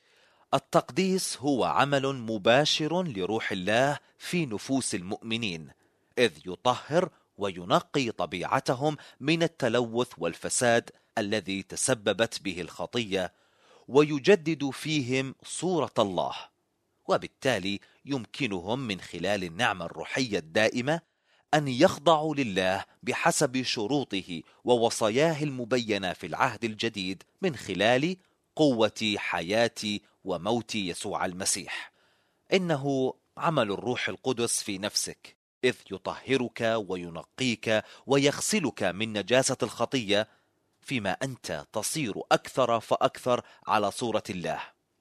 التقديس هو عمل مباشر لروح الله في نفوس المؤمنين، إذ يطهر وينقي طبيعتهم من التلوث والفساد الذي تسببت به الخطية، ويجدد فيهم صورة الله، وبالتالي يمكنهم من خلال النعمة الروحية الدائمة أن يخضعوا لله بحسب شروطه ووصاياه المبينة في العهد الجديد من خلال قوة حياة وموت يسوع المسيح. إنه عمل الروح القدس في نفسك، إذ يطهرك وينقيك ويغسلك من نجاسة الخطية، فيما أنت تصير أكثر فأكثر على صورة الله.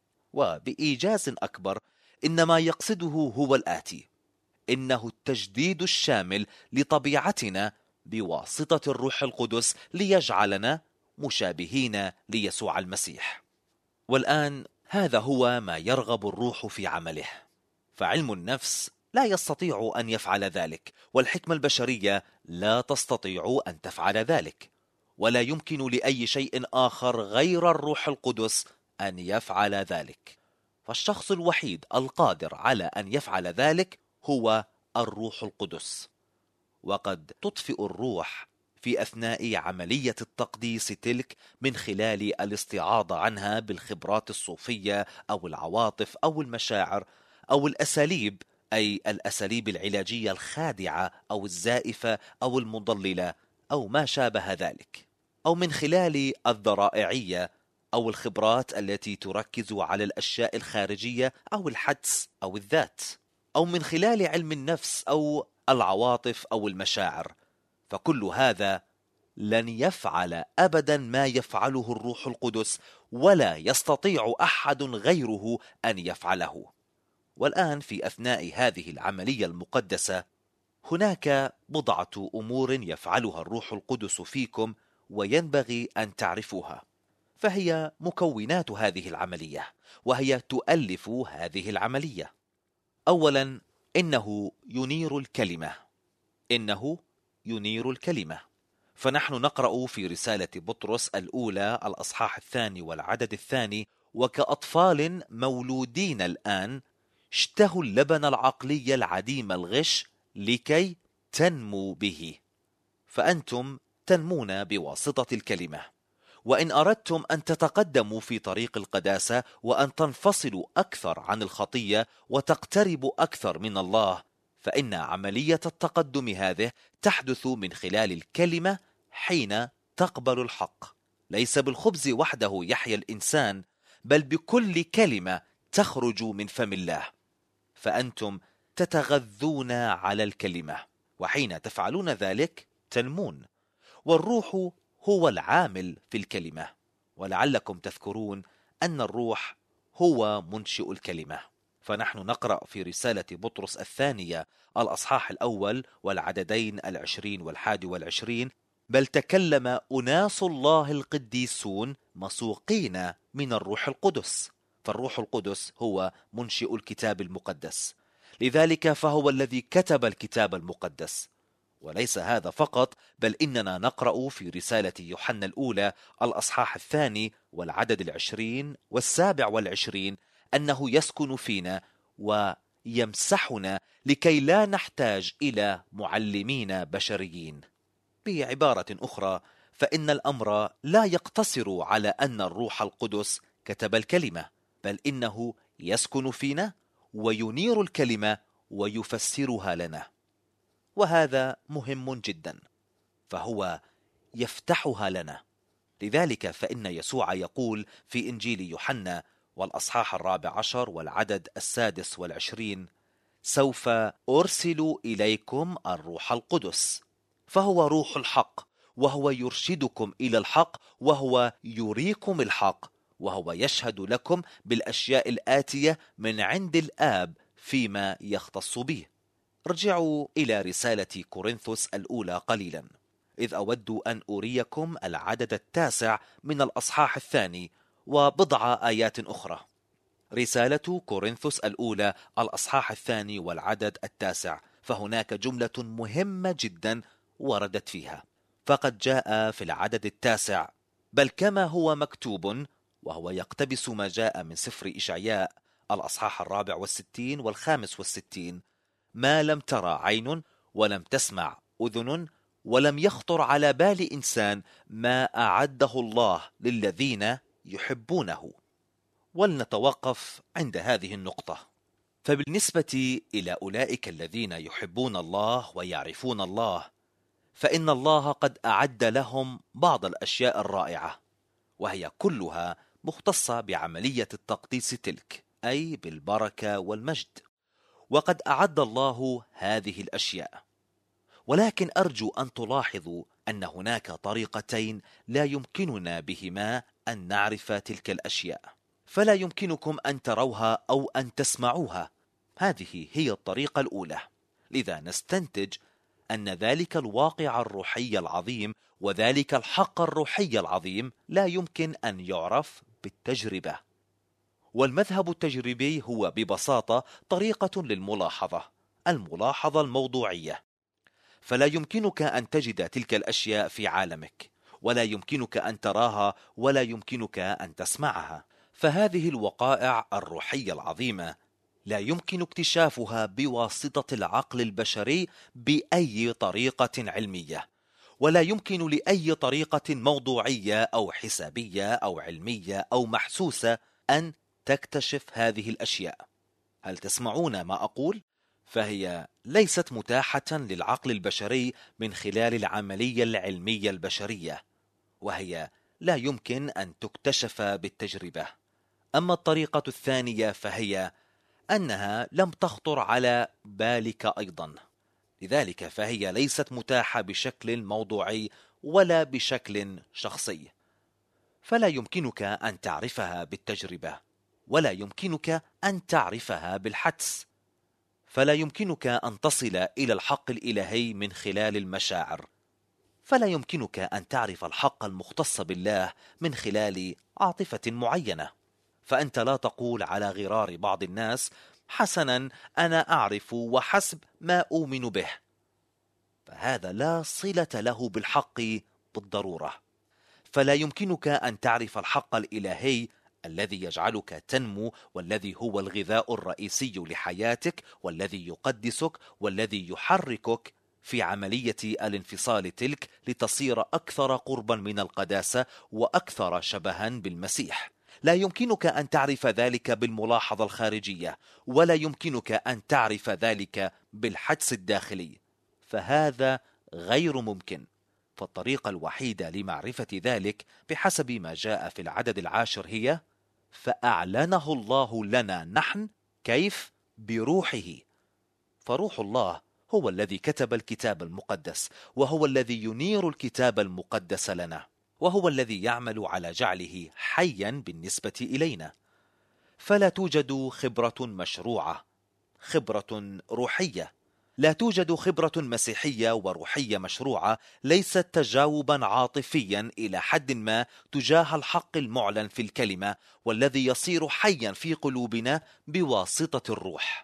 وبإيجاز أكبر، إن ما يقصده هو الآتي: إنه التجديد الشامل لطبيعتنا بواسطة الروح القدس ليجعلنا مشابهين ليسوع المسيح. والآن هذا هو ما يرغب الروح في عمله، فعلم النفس لا يستطيع أن يفعل ذلك، والحكمة البشرية لا تستطيع أن تفعل ذلك، ولا يمكن لأي شيء آخر غير الروح القدس أن يفعل ذلك. فالشخص الوحيد القادر على أن يفعل ذلك هو الروح القدس. وقد تطفئ الروح في أثناء عملية التقديس تلك من خلال الاستعاضة عنها بالخبرات الصوفية أو العواطف أو المشاعر أو الأساليب، أي الأساليب العلاجية الخادعة أو الزائفة أو المضللة أو ما شابه ذلك، أو من خلال الذرائعية أو الخبرات التي تركز على الأشياء الخارجية أو الحدس أو الذات، أو من خلال علم النفس أو العواطف أو المشاعر. فكل هذا لن يفعل أبدا ما يفعله الروح القدس، ولا يستطيع أحد غيره أن يفعله. والآن في أثناء هذه العملية المقدسة هناك بضعة أمور يفعلها الروح القدس فيكم وينبغي أن تعرفوها، فهي مكونات هذه العملية، وهي تؤلف هذه العملية. أولا، إنه ينير الكلمة. إنه ينير الكلمة. فنحن نقرأ في رسالة بطرس الأولى الأصحاح 2 والعدد 2: وكأطفال مولودين الآن اشتهوا اللبن العقلي العديم الغش لكي تنمو به. فأنتم تنمون بواسطة الكلمة. وإن أردتم أن تتقدموا في طريق القداسة وأن تنفصلوا أكثر عن الخطية وتقتربوا أكثر من الله، فإن عملية التقدم هذه تحدث من خلال الكلمة حين تقبل الحق. ليس بالخبز وحده يحيا الإنسان، بل بكل كلمة تخرج من فم الله. فأنتم تتغذون على الكلمة، وحين تفعلون ذلك تنمون، والروح هو العامل في الكلمة. ولعلكم تذكرون أن الروح هو منشئ الكلمة. فنحن نقرأ في رسالة بطرس الثانية الأصحاح الأول والعددين 20 و21: بل تكلم أناس الله القديسون مسوقين من الروح القدس. فالروح القدس هو منشئ الكتاب المقدس، لذلك فهو الذي كتب الكتاب المقدس. وليس هذا فقط، بل إننا نقرأ في رسالة يوحنا الأولى الأصحاح 2 والعدد 20 و27 أنه يسكن فينا ويمسحنا لكي لا نحتاج إلى معلمين بشريين. بعبارة أخرى، فإن الأمر لا يقتصر على أن الروح القدس كتب الكلمة، بل إنه يسكن فينا وينير الكلمة ويفسرها لنا. وهذا مهم جدا، فهو يفتحها لنا. لذلك فإن يسوع يقول في إنجيل يوحنا والأصحاح 14 والعدد 26: سوف أرسل إليكم الروح القدس، فهو روح الحق، وهو يرشدكم إلى الحق، وهو يريكم الحق، وهو يشهد لكم بالأشياء الآتية من عند الآب فيما يختص به. ارجعوا إلى رسالة كورنثوس الأولى قليلا، إذ أود أن أريكم العدد 9 من الأصحاح 2 وبضع آيات أخرى. رسالة كورنثوس الأولى الأصحاح 2 والعدد 9، فهناك جملة مهمة جدا وردت فيها، فقد جاء في العدد 9: بل كما هو مكتوب، وهو يقتبس ما جاء من سفر إشعياء الأصحاح 64 و65: ما لم ترى عين ولم تسمع أذن ولم يخطر على بال إنسان ما أعده الله للذين يحبونه. ولنتوقف عند هذه النقطة. فبالنسبة إلى أولئك الذين يحبون الله ويعرفون الله، فإن الله قد أعد لهم بعض الأشياء الرائعة، وهي كلها مختصة بعملية التقديس تلك، أي بالبركة والمجد. وقد أعد الله هذه الأشياء، ولكن أرجو أن تلاحظوا أن هناك طريقتين لا يمكننا بهما أن نعرف تلك الأشياء، فلا يمكنكم أن تروها أو أن تسمعوها. هذه هي الطريقة الأولى. لذا نستنتج أن ذلك الواقع الروحي العظيم وذلك الحق الروحي العظيم لا يمكن أن يعرف بالتجربة. والمذهب التجريبي هو ببساطة طريقة للملاحظة، الملاحظة الموضوعية. فلا يمكنك أن تجد تلك الأشياء في عالمك، ولا يمكنك أن تراها، ولا يمكنك أن تسمعها. فهذه الوقائع الروحية العظيمة لا يمكن اكتشافها بواسطة العقل البشري بأي طريقة علمية، ولا يمكن لأي طريقة موضوعية أو حسابية أو علمية أو محسوسة أن تكتشف هذه الأشياء. هل تسمعون ما أقول؟ فهي ليست متاحة للعقل البشري من خلال العملية العلمية البشرية، وهي لا يمكن أن تكتشف بالتجربة. أما الطريقة الثانية فهي أنها لم تخطر على بالك أيضا، لذلك فهي ليست متاحة بشكل موضوعي ولا بشكل شخصي، فلا يمكنك أن تعرفها بالتجربة، ولا يمكنك أن تعرفها بالحدس. فلا يمكنك أن تصل إلى الحق الإلهي من خلال المشاعر، فلا يمكنك أن تعرف الحق المختص بالله من خلال عاطفة معينة. فأنت لا تقول على غرار بعض الناس: حسنا، أنا أعرف وحسب ما أؤمن به. فهذا لا صلة له بالحق بالضرورة. فلا يمكنك أن تعرف الحق الإلهي الذي يجعلك تنمو، والذي هو الغذاء الرئيسي لحياتك، والذي يقدسك، والذي يحركك في عملية الانفصال تلك لتصير أكثر قربا من القداسة وأكثر شبها بالمسيح. لا يمكنك أن تعرف ذلك بالملاحظة الخارجية، ولا يمكنك أن تعرف ذلك بالحدس الداخلي، فهذا غير ممكن. فالطريقة الوحيدة لمعرفة ذلك بحسب ما جاء في العدد 10 هي: فأعلنه الله لنا نحن. كيف؟ بروحه. فروح الله هو الذي كتب الكتاب المقدس، وهو الذي ينير الكتاب المقدس لنا، وهو الذي يعمل على جعله حيا بالنسبة إلينا. فلا توجد خبرة مشروعة، خبرة روحية. لا توجد خبرة مسيحية وروحية مشروعة ليست تجاوبا عاطفيا إلى حد ما تجاه الحق المعلن في الكلمة، والذي يصير حيا في قلوبنا بواسطة الروح.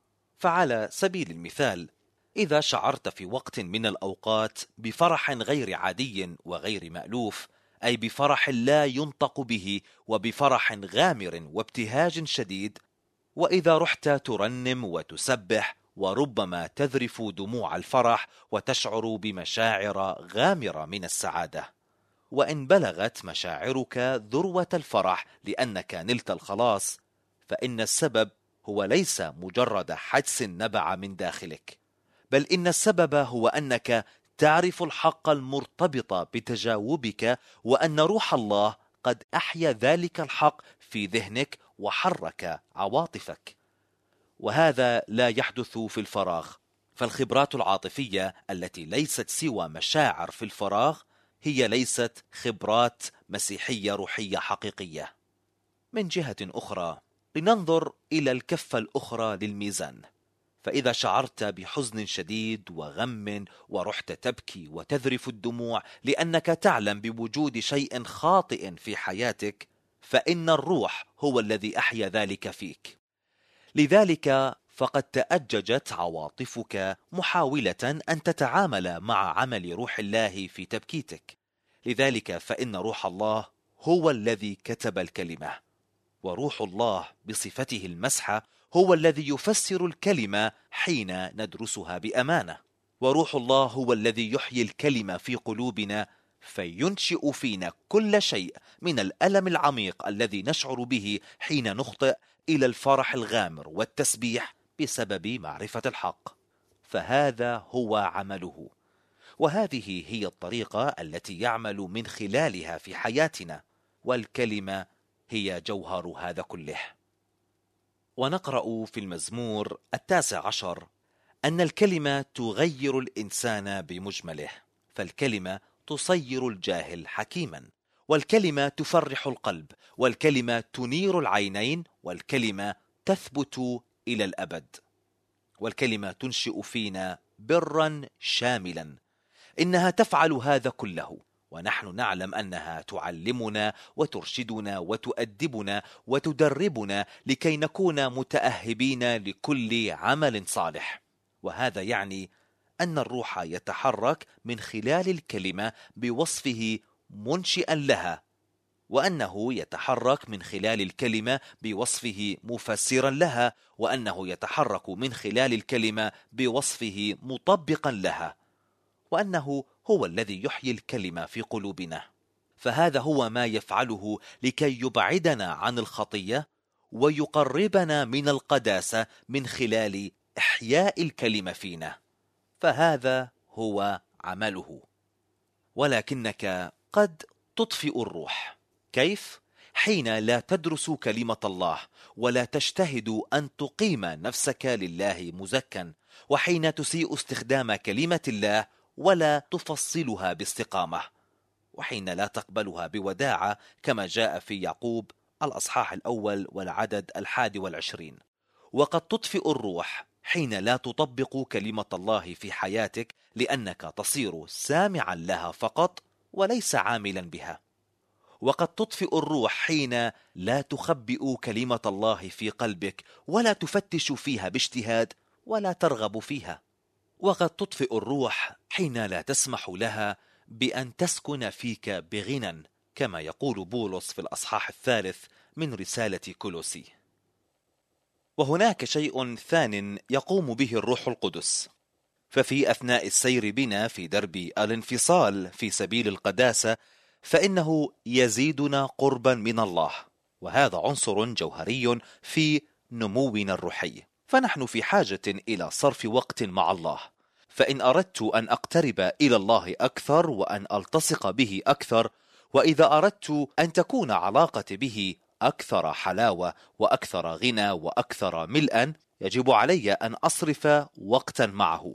فعلى سبيل المثال، إذا شعرت في وقت من الأوقات بفرح غير عادي وغير مألوف، أي بفرح لا ينطق به، وبفرح غامر وابتهاج شديد، وإذا رحت ترنم وتسبح، وربما تذرف دموع الفرح وتشعر بمشاعر غامرة من السعادة، وإن بلغت مشاعرك ذروة الفرح لأنك نلت الخلاص، فإن السبب هو ليس مجرد حدس نبع من داخلك، بل إن السبب هو أنك تعرف الحق المرتبط بتجاوبك، وأن روح الله قد أحيا ذلك الحق في ذهنك وحرك عواطفك. وهذا لا يحدث في الفراغ. فالخبرات العاطفية التي ليست سوى مشاعر في الفراغ هي ليست خبرات مسيحية روحية حقيقية. من جهة أخرى، لننظر إلى الكفة الأخرى للميزان، فإذا شعرت بحزن شديد وغم ورحت تبكي وتذرف الدموع لأنك تعلم بوجود شيء خاطئ في حياتك، فإن الروح هو الذي أحيا ذلك فيك. لذلك فقد تأججت عواطفك محاولة أن تتعامل مع عمل روح الله في تبكيتك. لذلك فإن روح الله هو الذي كتب الكلمة، وروح الله بصفته المسحة هو الذي يفسر الكلمة حين ندرسها بأمانة. وروح الله هو الذي يحيي الكلمة في قلوبنا فينشئ فينا كل شيء من الألم العميق الذي نشعر به حين نخطئ إلى الفرح الغامر والتسبيح بسبب معرفة الحق. فهذا هو عمله، وهذه هي الطريقة التي يعمل من خلالها في حياتنا، والكلمة هي جوهر هذا كله. ونقرأ في المزمور 19 أن الكلمة تغير الإنسان بمجمله، فالكلمة تصير الجاهل حكيما، والكلمة تفرح القلب، والكلمة تنير العينين، والكلمة تثبت إلى الأبد، والكلمة تنشئ فينا برا شاملا. إنها تفعل هذا كله ونحن نعلم أنها تعلمنا وترشدنا وتؤدبنا وتدربنا لكي نكون متأهبين لكل عمل صالح. وهذا يعني أن الروح يتحرك من خلال الكلمة بوصفه منشئا لها، وأنه يتحرك من خلال الكلمة بوصفه مفسرا لها، وأنه يتحرك من خلال الكلمة بوصفه مطبقا لها، وأنه هو الذي يحيي الكلمة في قلوبنا. فهذا هو ما يفعله لكي يبعدنا عن الخطية ويقربنا من القداسة من خلال إحياء الكلمة فينا. فهذا هو عمله. ولكنك قد تطفئ الروح. كيف؟ حين لا تدرس كلمة الله ولا تجتهد أن تقيم نفسك لله مزكا، وحين تسيء استخدام كلمة الله ولا تفصلها باستقامة، وحين لا تقبلها بوداعة كما جاء في يعقوب الأصحاح 1 والعدد 21. وقد تطفئ الروح حين لا تطبق كلمة الله في حياتك، لأنك تصير سامعا لها فقط وليس عاملا بها. وقد تطفئ الروح حين لا تخبئ كلمة الله في قلبك ولا تفتش فيها باجتهاد ولا ترغب فيها. وقد تطفئ الروح حين لا تسمح لها بأن تسكن فيك بغنى، كما يقول بولس في الأصحاح 3 من رسالة كولوسي. وهناك شيء ثان يقوم به الروح القدس، ففي أثناء السير بنا في درب الانفصال في سبيل القداسة فإنه يزيدنا قربا من الله، وهذا عنصر جوهري في نمونا الروحي. فنحن في حاجة إلى صرف وقت مع الله، فإن أردت أن أقترب إلى الله أكثر وأن ألتصق به أكثر، وإذا أردت أن تكون علاقتي به أكثر حلاوة وأكثر غنى وأكثر ملئا، يجب علي أن أصرف وقتا معه.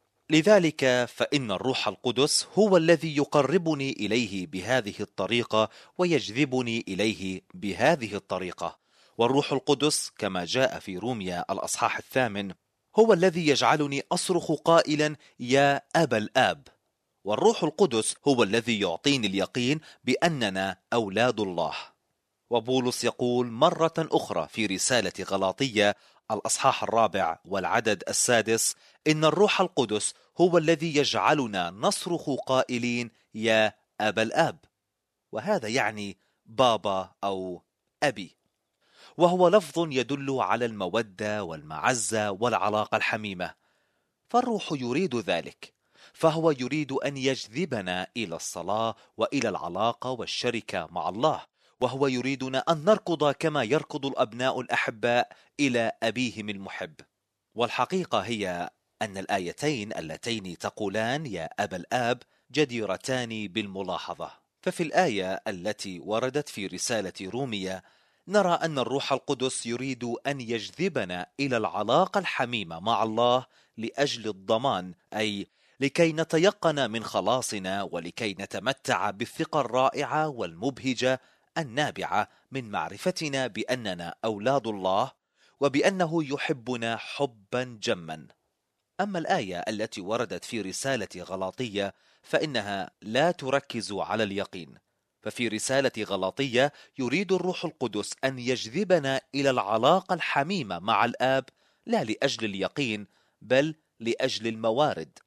لذلك فإن الروح القدس هو الذي يقربني إليه بهذه الطريقة ويجذبني إليه بهذه الطريقة. والروح القدس كما جاء في روميا الأصحاح 8 هو الذي يجعلني أصرخ قائلا يا أبا الآب. والروح القدس هو الذي يعطيني اليقين بأننا أولاد الله. وبولس يقول مرة أخرى في رسالة غلاطية الأصحاح 4 والعدد 6 إن الروح القدس هو الذي يجعلنا نصرخ قائلين يا أبا الآب، وهذا يعني بابا أو أبي، وهو لفظ يدل على المودة والمعزة والعلاقة الحميمة. فالروح يريد ذلك، فهو يريد أن يجذبنا إلى الصلاة وإلى العلاقة والشركة مع الله، وهو يريدنا أن نركض كما يركض الأبناء الأحباء إلى أبيهم المحب. والحقيقة هي أن الآيتين اللتين تقولان يا أبا الآب جديرتان بالملاحظة. ففي الآية التي وردت في رسالة روميا نرى أن الروح القدس يريد أن يجذبنا إلى العلاقة الحميمة مع الله لأجل الضمان، أي لكي نتيقن من خلاصنا ولكي نتمتع بالثقة الرائعة والمبهجة النابعة من معرفتنا بأننا أولاد الله، وبأنه يحبنا حبا جما. أما الآية التي وردت في رسالة غلاطية فإنها لا تركز على اليقين، ففي رسالة غلاطية يريد الروح القدس أن يجذبنا إلى العلاقة الحميمة مع الآب، لا لأجل اليقين بل لأجل الموارد.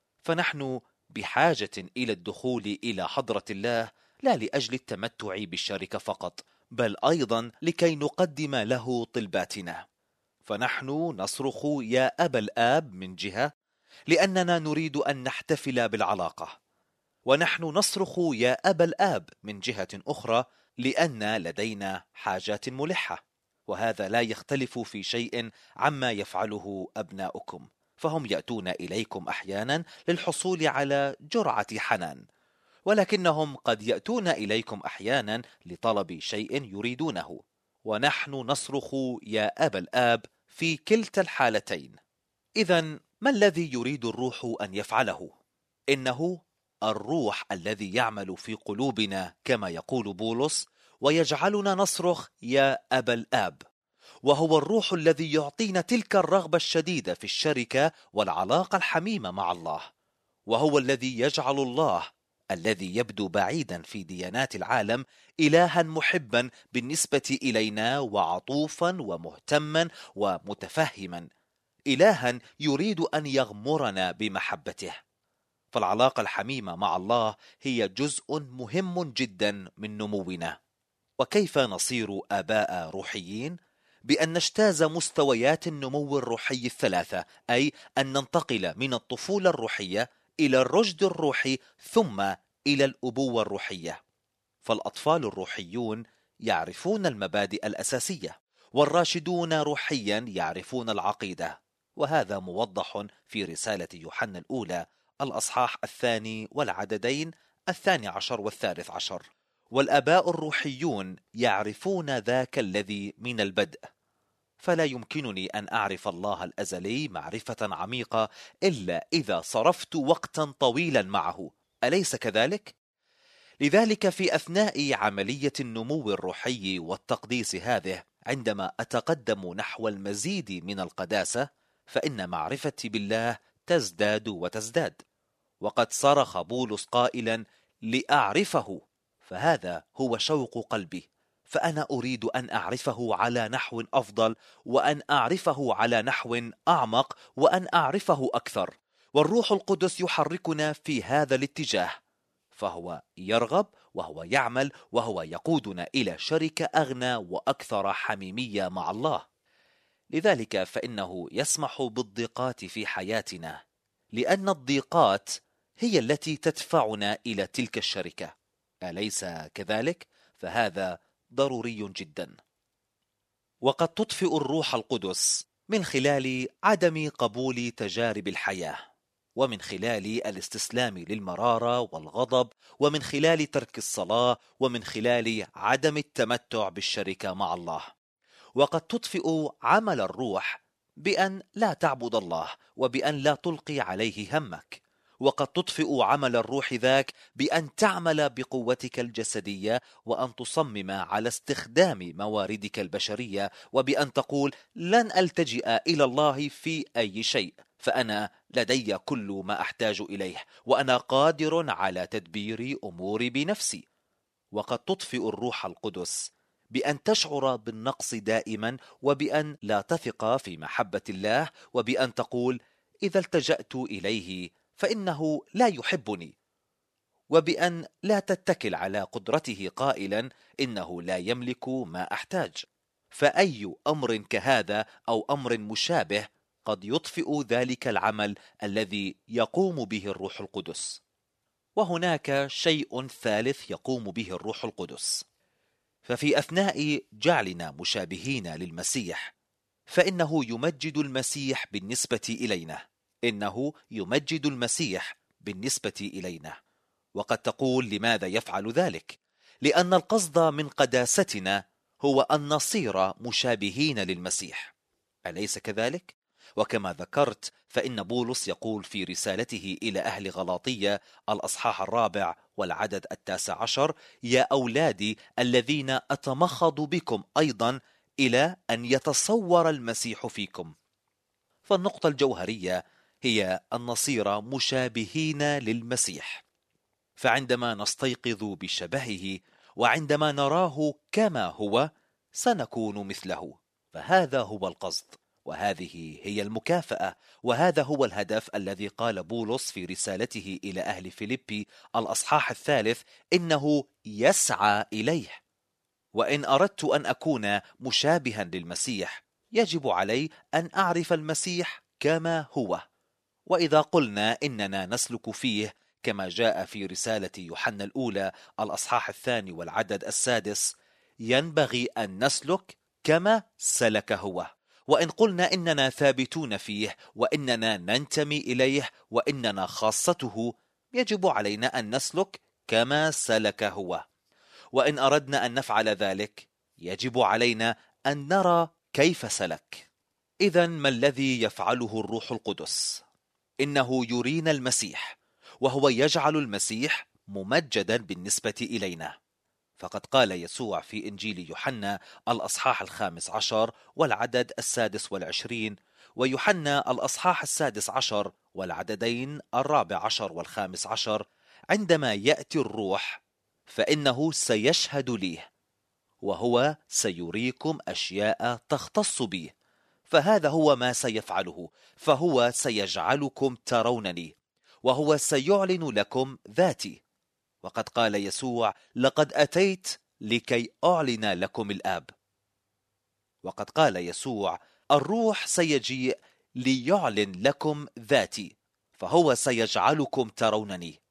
فنحن بحاجة إلى الدخول إلى حضرة الله لا لأجل التمتع بالشركة فقط، بل أيضا لكي نقدم له طلباتنا. فنحن نصرخ يا أبا الآب من جهة لأننا نريد أن نحتفل بالعلاقة، ونحن نصرخ يا أبا الآب من جهة أخرى لأن لدينا حاجات ملحة. وهذا لا يختلف في شيء عما يفعله أبناؤكم، فهم يأتون إليكم أحيانا للحصول على جرعة حنان، ولكنهم قد يأتون إليكم أحيانا لطلب شيء يريدونه، ونحن نصرخ يا أبا الآب في كلتا الحالتين. إذن ما الذي يريد الروح أن يفعله؟ إنه الروح الذي يعمل في قلوبنا كما يقول بولس ويجعلنا نصرخ يا أبا الآب، وهو الروح الذي يعطينا تلك الرغبة الشديدة في الشركة والعلاقة الحميمة مع الله، وهو الذي يجعل الله الذي يبدو بعيدا في ديانات العالم إلها محبا بالنسبة إلينا وعطوفا ومهتما ومتفهما، إلها يريد أن يغمرنا بمحبته. فالعلاقة الحميمة مع الله هي جزء مهم جدا من نمونا. وكيف نصير آباء روحيين؟ بأن نجتاز مستويات النمو الروحي الثلاثة، أي أن ننتقل من الطفولة الروحية إلى الرشد الروحي ثم إلى الأبوة الروحية. فالأطفال الروحيون يعرفون المبادئ الأساسية، والراشدون روحيا يعرفون العقيدة، وهذا موضح في رسالة يوحنا الأولى الأصحاح 2 والعددين 12 و13. والآباء الروحيون يعرفون ذاك الذي من البدء. فلا يمكنني أن أعرف الله الأزلي معرفة عميقة إلا إذا صرفت وقتا طويلا معه، أليس كذلك؟ لذلك في أثناء عملية النمو الروحي والتقديس هذه، عندما أتقدم نحو المزيد من القداسة، فإن معرفتي بالله تزداد وتزداد. وقد صرخ بولس قائلا لأعرفه، فهذا هو شوق قلبي، فأنا أريد أن أعرفه على نحو أفضل، وأن أعرفه على نحو أعمق، وأن أعرفه أكثر. والروح القدس يحركنا في هذا الاتجاه، فهو يرغب وهو يعمل وهو يقودنا إلى شركة أغنى وأكثر حميمية مع الله. لذلك فإنه يسمح بالضيقات في حياتنا، لأن الضيقات هي التي تدفعنا إلى تلك الشركة، أليس كذلك؟ فهذا ضروري جدا. وقد تطفئ الروح القدس من خلال عدم قبول تجارب الحياة، ومن خلال الاستسلام للمرارة والغضب، ومن خلال ترك الصلاة، ومن خلال عدم التمتع بالشركة مع الله. وقد تطفئ عمل الروح بأن لا تعبد الله، وبأن لا تلقي عليه همك. وقد تطفئ عمل الروح ذاك بأن تعمل بقوتك الجسدية، وأن تصمم على استخدام مواردك البشرية، وبأن تقول لن ألتجئ إلى الله في أي شيء، فأنا لدي كل ما أحتاج إليه، وأنا قادر على تدبير أموري بنفسي. وقد تطفئ الروح القدس بأن تشعر بالنقص دائما، وبأن لا تثق في محبة الله، وبأن تقول إذا التجأت إليه فإنه لا يحبني، وبأن لا تتكل على قدرته قائلا إنه لا يملك ما أحتاج. فأي أمر كهذا أو أمر مشابه قد يطفئ ذلك العمل الذي يقوم به الروح القدس. وهناك شيء ثالث يقوم به الروح القدس، ففي أثناء جعلنا مشابهين للمسيح فإنه يمجد المسيح بالنسبة إلينا، إنه يمجد المسيح بالنسبة إلينا. وقد تقول لماذا يفعل ذلك؟ لأن القصد من قداستنا هو أن نصير مشابهين للمسيح، أليس كذلك؟ وكما ذكرت فإن بولس يقول في رسالته إلى أهل غلاطية الأصحاح 4 والعدد 19: يا أولادي الذين أتمخض بكم أيضا إلى أن يتصور المسيح فيكم. فالنقطة الجوهرية هي أن نصير مشابهين للمسيح، فعندما نستيقظ بشبهه وعندما نراه كما هو سنكون مثله. فهذا هو القصد، وهذه هي المكافأة، وهذا هو الهدف الذي قال بولس في رسالته إلى أهل فيليبي الأصحاح 3 إنه يسعى إليه. وإن أردت أن أكون مشابها للمسيح يجب علي أن أعرف المسيح كما هو. وإذا قلنا إننا نسلك فيه كما جاء في رسالة يوحنا الأولى الأصحاح 2 والعدد 6، ينبغي أن نسلك كما سلك هو. وإن قلنا إننا ثابتون فيه وإننا ننتمي إليه وإننا خاصته، يجب علينا أن نسلك كما سلك هو. وإن أردنا أن نفعل ذلك يجب علينا أن نرى كيف سلك. إذن ما الذي يفعله الروح القدس؟ إنه يرينا المسيح، وهو يجعل المسيح ممجدا بالنسبة إلينا. فقد قال يسوع في إنجيل يوحنا الأصحاح 15 والعدد 26، ويوحنا الأصحاح 16 والعددين 14 و15: عندما يأتي الروح فإنه سيشهد لي، وهو سيريكم أشياء تختص بي. فهذا هو ما سيفعله، فهو سيجعلكم ترونني، وهو سيعلن لكم ذاتي. وقد قال يسوع: لقد أتيت لكي أعلن لكم الآب. وقد قال يسوع: الروح سيجيء ليعلن لكم ذاتي، فهو سيجعلكم ترونني.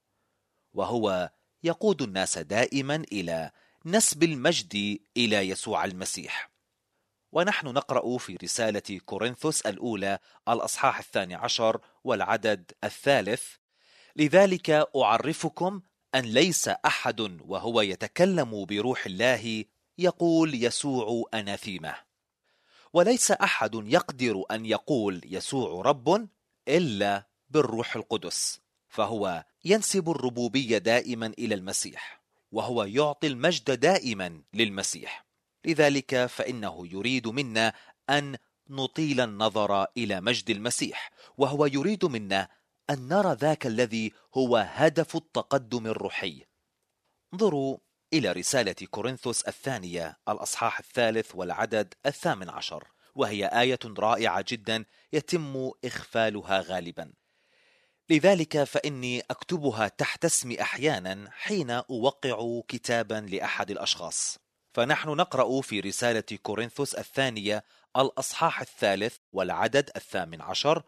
وهو يقود الناس دائما إلى نسب المجد إلى يسوع المسيح. ونحن نقرأ في رسالة كورنثوس الأولى الأصحاح 12 والعدد 3: لذلك أعرفكم أن ليس أحد وهو يتكلم بروح الله يقول يسوع أناثيمه، وليس أحد يقدر أن يقول يسوع رب إلا بالروح القدس. فهو ينسب الربوبية دائما إلى المسيح، وهو يعطي المجد دائما للمسيح. لذلك فإنه يريد منا أن نطيل النظر إلى مجد المسيح، وهو يريد منا أن نرى ذاك الذي هو هدف التقدم الروحي. انظروا إلى رسالة كورنثوس الثانية الأصحاح 3 والعدد 18، وهي آية رائعة جدا يتم إغفالها غالبا. لذلك فإني أكتبها تحت اسمي أحيانا حين أوقع كتابا لأحد الأشخاص. فنحن نقرأ في رسالة كورنثوس الثانية الأصحاح 3 والعدد 18: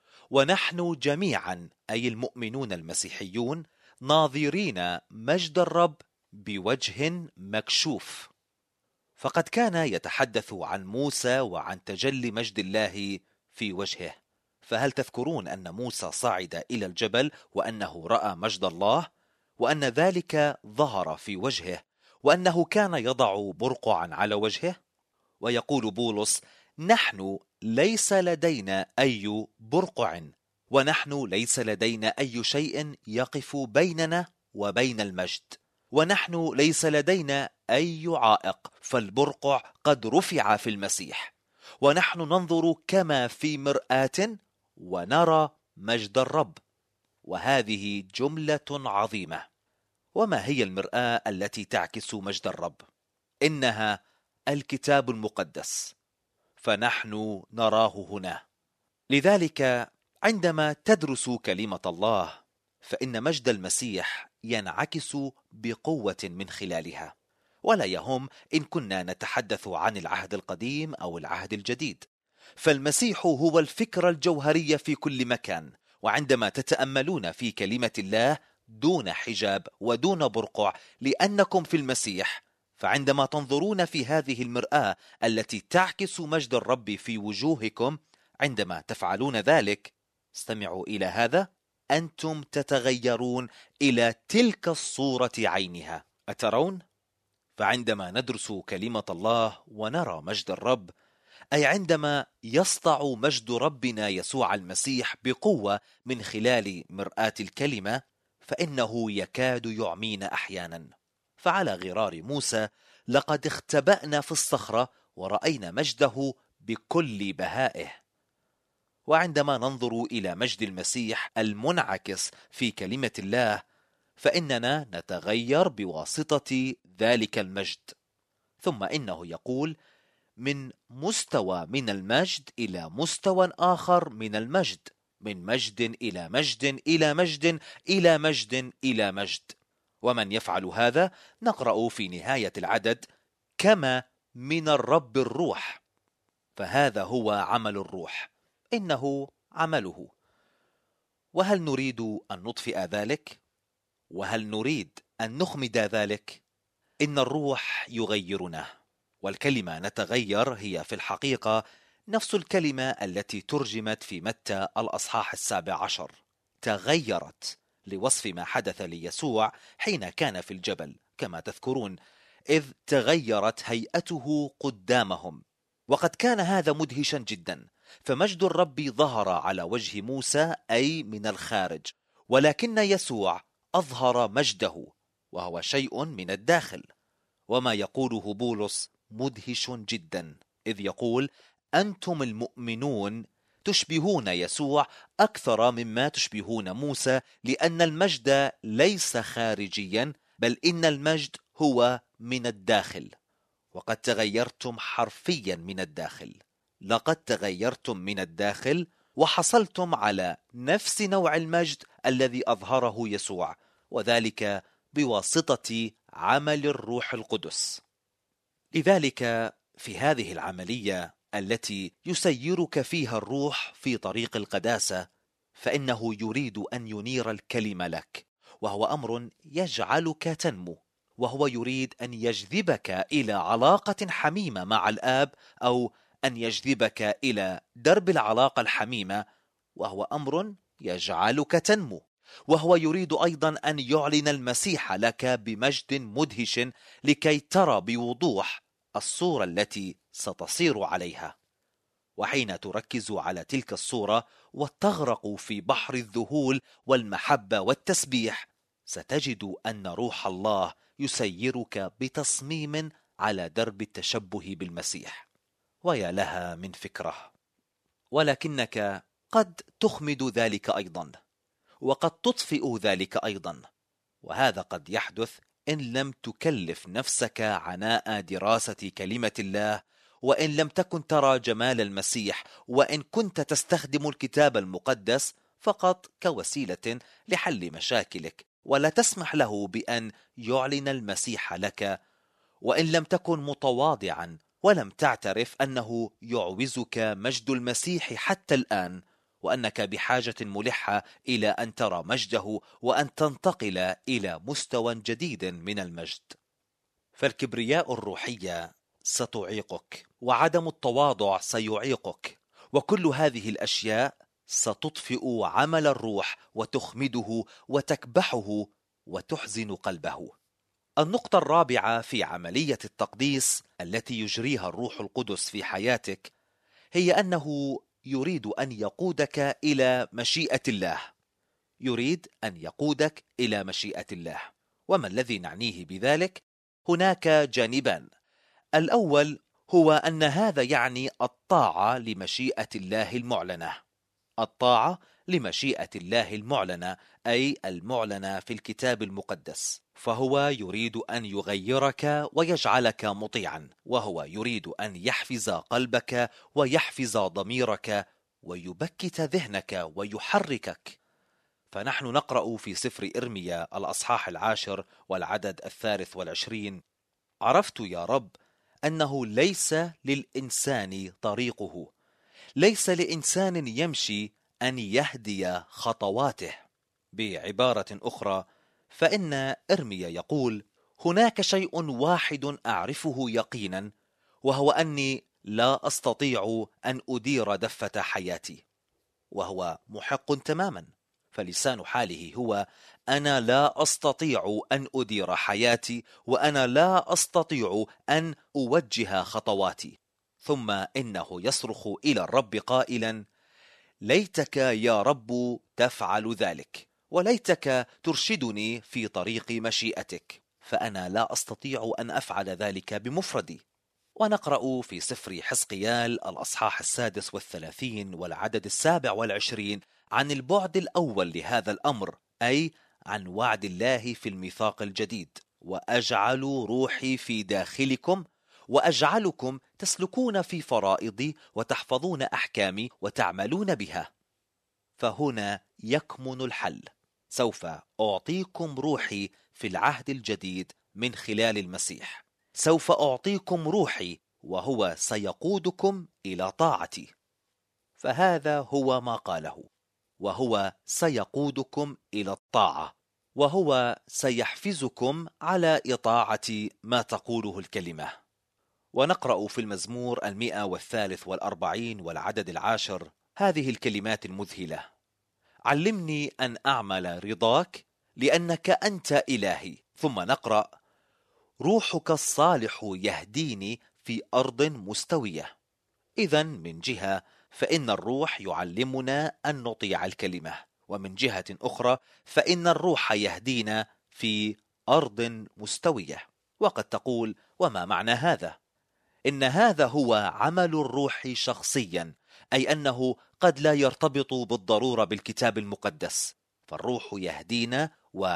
ونحن جميعا أي المؤمنون المسيحيون ناظرين مجد الرب بوجه مكشوف. فقد كان يتحدث عن موسى وعن تجلي مجد الله في وجهه. فهل تذكرون أن موسى صعد إلى الجبل وأنه رأى مجد الله، وأن ذلك ظهر في وجهه، وأنه كان يضع برقعا على وجهه؟ ويقول بولس: نحن ليس لدينا أي برقع، ونحن ليس لدينا أي شيء يقف بيننا وبين المجد، ونحن ليس لدينا أي عائق، فالبرقع قد رفع في المسيح، ونحن ننظر كما في مرآة ونرى مجد الرب. وهذه جملة عظيمة. وما هي المرآة التي تعكس مجد الرب؟ إنها الكتاب المقدس، فنحن نراه هنا. لذلك عندما تدرس كلمة الله فإن مجد المسيح ينعكس بقوة من خلالها. ولا يهم إن كنا نتحدث عن العهد القديم أو العهد الجديد، فالمسيح هو الفكرة الجوهرية في كل مكان. وعندما تتأملون في كلمة الله دون حجاب ودون برقع لأنكم في المسيح، فعندما تنظرون في هذه المرآة التي تعكس مجد الرب في وجوهكم، عندما تفعلون ذلك، استمعوا إلى هذا، أنتم تتغيرون إلى تلك الصورة عينها. أترون؟ فعندما ندرس كلمة الله ونرى مجد الرب، أي عندما يسطع مجد ربنا يسوع المسيح بقوة من خلال مرآة الكلمة، فإنه يكاد يعمينا أحيانا. فعلى غرار موسى لقد اختبأنا في الصخرة ورأينا مجده بكل بهائه. وعندما ننظر إلى مجد المسيح المنعكس في كلمة الله، فإننا نتغير بواسطة ذلك المجد. ثم إنه يقول: من مستوى من المجد إلى مستوى آخر من المجد، من مجد إلى مجد إلى مجد إلى مجد إلى مجد. ومن يفعل هذا نقرأ في نهاية العدد: كما من الرب الروح. فهذا هو عمل الروح، إنه عمله. وهل نريد أن نطفئ ذلك؟ وهل نريد أن نخمد ذلك؟ إن الروح يغيرنا. والكلمة نتغير هي في الحقيقة نفس الكلمة التي ترجمت في متى الأصحاح 17، تغيرت، لوصف ما حدث ليسوع حين كان في الجبل كما تذكرون، إذ تغيرت هيئته قدامهم. وقد كان هذا مدهشا جدا، فمجد الرب ظهر على وجه موسى أي من الخارج، ولكن يسوع أظهر مجده وهو شيء من الداخل. وما يقوله بولس مدهش جدا، إذ يقول: أنتم المؤمنون تشبهون يسوع أكثر مما تشبهون موسى، لأن المجد ليس خارجيا، بل إن المجد هو من الداخل. وقد تغيرتم حرفيا من الداخل، لقد تغيرتم من الداخل وحصلتم على نفس نوع المجد الذي أظهره يسوع، وذلك بواسطة عمل الروح القدس. لذلك في هذه العملية التي يسيرك فيها الروح في طريق القداسة، فإنه يريد أن ينير الكلمة لك، وهو أمر يجعلك تنمو، وهو يريد أن يجذبك إلى علاقة حميمة مع الآب، أو أن يجذبك إلى درب العلاقة الحميمة، وهو أمر يجعلك تنمو. وهو يريد أيضا أن يعلن المسيح لك بمجد مدهش لكي ترى بوضوح الصورة التي ستصير عليها. وحين تركز على تلك الصورة وتغرق في بحر الذهول والمحبة والتسبيح، ستجد أن روح الله يسيرك بتصميم على درب التشبه بالمسيح. ويا لها من فكرة! ولكنك قد تخمد ذلك أيضا، وقد تطفئ ذلك أيضا، وهذا قد يحدث إن لم تكلف نفسك عناء دراسة كلمة الله، وإن لم تكن ترى جمال المسيح، وإن كنت تستخدم الكتاب المقدس فقط كوسيلة لحل مشاكلك، ولا تسمح له بأن يعلن المسيح لك، وإن لم تكن متواضعا ولم تعترف أنه يعوزك مجد المسيح حتى الآن، وأنك بحاجة ملحة إلى أن ترى مجده وأن تنتقل إلى مستوى جديد من المجد. فالكبرياء الروحية ستعيقك، وعدم التواضع سيعيقك، وكل هذه الأشياء ستطفئ عمل الروح وتخمده وتكبحه وتحزن قلبه. النقطة الرابعة في عملية التقديس التي يجريها الروح القدس في حياتك هي أنه يريد أن يقودك إلى مشيئة الله. يريد أن يقودك إلى مشيئة الله. وما الذي نعنيه بذلك؟ هناك جانبان. الأول هو أن هذا يعني الطاعة لمشيئة الله المعلنة. الطاعة لمشيئة الله المعلنة، أي المعلنة في الكتاب المقدس. فهو يريد أن يغيرك ويجعلك مطيعا، وهو يريد أن يحفز قلبك ويحفز ضميرك ويبكت ذهنك ويحركك. فنحن نقرأ في سفر إرميا الأصحاح 10 والعدد 23: عرفت يا رب أنه ليس للإنسان طريقه، ليس لإنسان يمشي أن يهدي خطواته. بعبارة أخرى، فإن إرميا يقول: هناك شيء واحد أعرفه يقينا، وهو أني لا أستطيع أن أدير دفة حياتي. وهو محق تماما، فلسان حاله هو: أنا لا أستطيع أن أدير حياتي، وأنا لا أستطيع أن أوجه خطواتي. ثم إنه يصرخ إلى الرب قائلا: ليتك يا رب تفعل ذلك، وليتك ترشدني في طريق مشيئتك، فأنا لا أستطيع أن أفعل ذلك بمفردي. ونقرأ في سفر حزقيال الأصحاح 36 والعدد 27 عن البعد الأول لهذا الأمر، أي عن وعد الله في الميثاق الجديد: وأجعل روحي في داخلكم وأجعلكم تسلكون في فرائضي وتحفظون أحكامي وتعملون بها. فهنا يكمن الحل. سوف أعطيكم روحي في العهد الجديد من خلال المسيح. سوف أعطيكم روحي وهو سيقودكم إلى طاعتي. فهذا هو ما قاله: وهو سيقودكم إلى الطاعة، وهو سيحفزكم على إطاعة ما تقوله الكلمة. ونقرأ في المزمور 143 والعدد 10 هذه الكلمات المذهلة: علمني أن أعمل رضاك لأنك أنت إلهي. ثم نقرأ: روحك الصالح يهديني في أرض مستوية. إذن من جهة فإن الروح يعلمنا أن نطيع الكلمة، ومن جهة أخرى فإن الروح يهدينا في أرض مستوية. وقد تقول: وما معنى هذا؟ إن هذا هو عمل الروح شخصيا، أي أنه قد لا يرتبط بالضرورة بالكتاب المقدس، فالروح يهدينا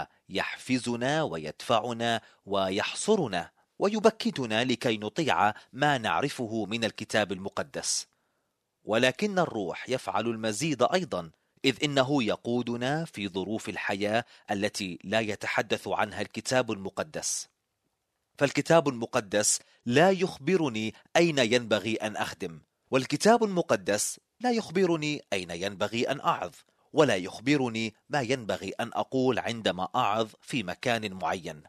ويحفزنا ويدفعنا ويحصرنا ويبكتنا لكي نطيع ما نعرفه من الكتاب المقدس. ولكن الروح يفعل المزيد أيضا، إذ إنه يقودنا في ظروف الحياة التي لا يتحدث عنها الكتاب المقدس. فالكتاب المقدس لا يخبرني أين ينبغي أن أخدم، والكتاب المقدس لا يخبرني أين ينبغي أن أعظ، ولا يخبرني ما ينبغي أن أقول عندما أعظ في مكان معين.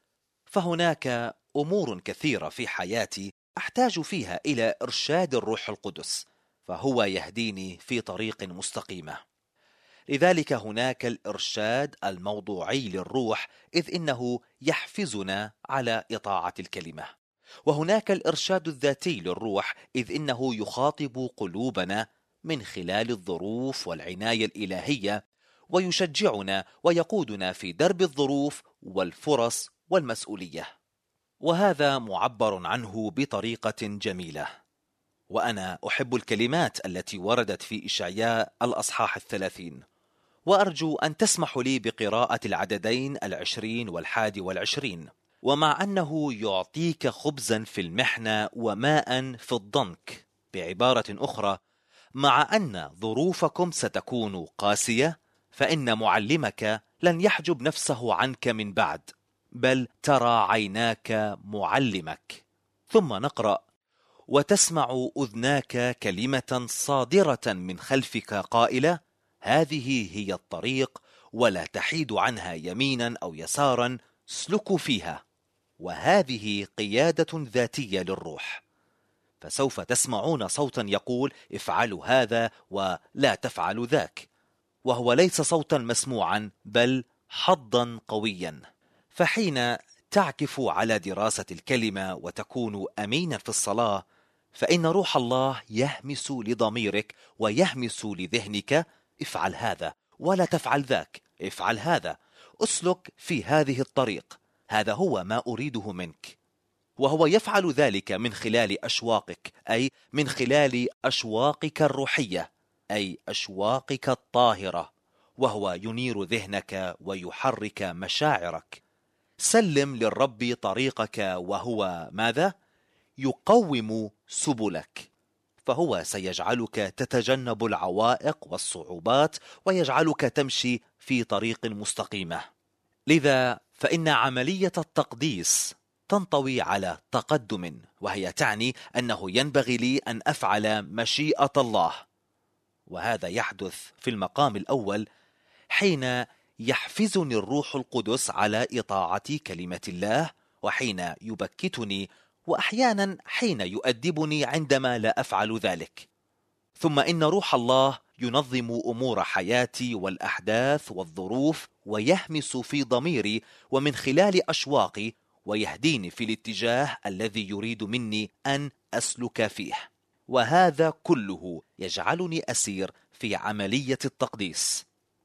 فهناك أمور كثيرة في حياتي أحتاج فيها إلى إرشاد الروح القدس، فهو يهديني في طريق مستقيمة. لذلك هناك الإرشاد الموضوعي للروح، إذ إنه يحفزنا على إطاعة الكلمة. وهناك الإرشاد الذاتي للروح، إذ إنه يخاطب قلوبنا من خلال الظروف والعناية الإلهية، ويشجعنا ويقودنا في درب الظروف والفرص والمسؤولية. وهذا معبر عنه بطريقة جميلة. وأنا أحب الكلمات التي وردت في إشعياء الأصحاح 30، وأرجو أن تسمحوا لي بقراءة العددين 20 و21. ومع أنه يعطيك خبزا في المحنة وماء في الضنك، بعبارة أخرى، مع أن ظروفكم ستكون قاسية، فإن معلمك لن يحجب نفسه عنك من بعد، بل ترى عيناك معلمك. ثم نقرأ: وتسمع أذناك كلمة صادرة من خلفك قائلة: هذه هي الطريق، ولا تحيد عنها يمينا أو يسارا، اسلكوا فيها. وهذه قيادة ذاتية للروح. فسوف تسمعون صوتا يقول: افعلوا هذا ولا تفعلوا ذاك، وهو ليس صوتا مسموعا بل حظا قويا. فحين تعكف على دراسة الكلمة وتكون أمينا في الصلاة، فإن روح الله يهمس لضميرك ويهمس لذهنك: افعل هذا ولا تفعل ذاك، افعل هذا، اسلك في هذه الطريق، هذا هو ما أريده منك. وهو يفعل ذلك من خلال أشواقك، أي من خلال أشواقك الروحية، أي أشواقك الطاهرة، وهو ينير ذهنك ويحرك مشاعرك. سلم للرب طريقك، وهو ماذا؟ يقوم سبلك، فهو سيجعلك تتجنب العوائق والصعوبات ويجعلك تمشي في طريق مستقيمة. لذا فإن عملية التقديس تنطوي على تقدم، وهي تعني أنه ينبغي لي أن أفعل مشيئة الله. وهذا يحدث في المقام الأول حين يحفزني الروح القدس على إطاعة كلمة الله، وحين يبكتني، وأحيانا حين يؤدبني عندما لا أفعل ذلك. ثم إن روح الله ينظم أمور حياتي والأحداث والظروف، ويهمس في ضميري ومن خلال أشواقي، ويهديني في الاتجاه الذي يريد مني أن أسلك فيه. وهذا كله يجعلني أسير في عملية التقديس.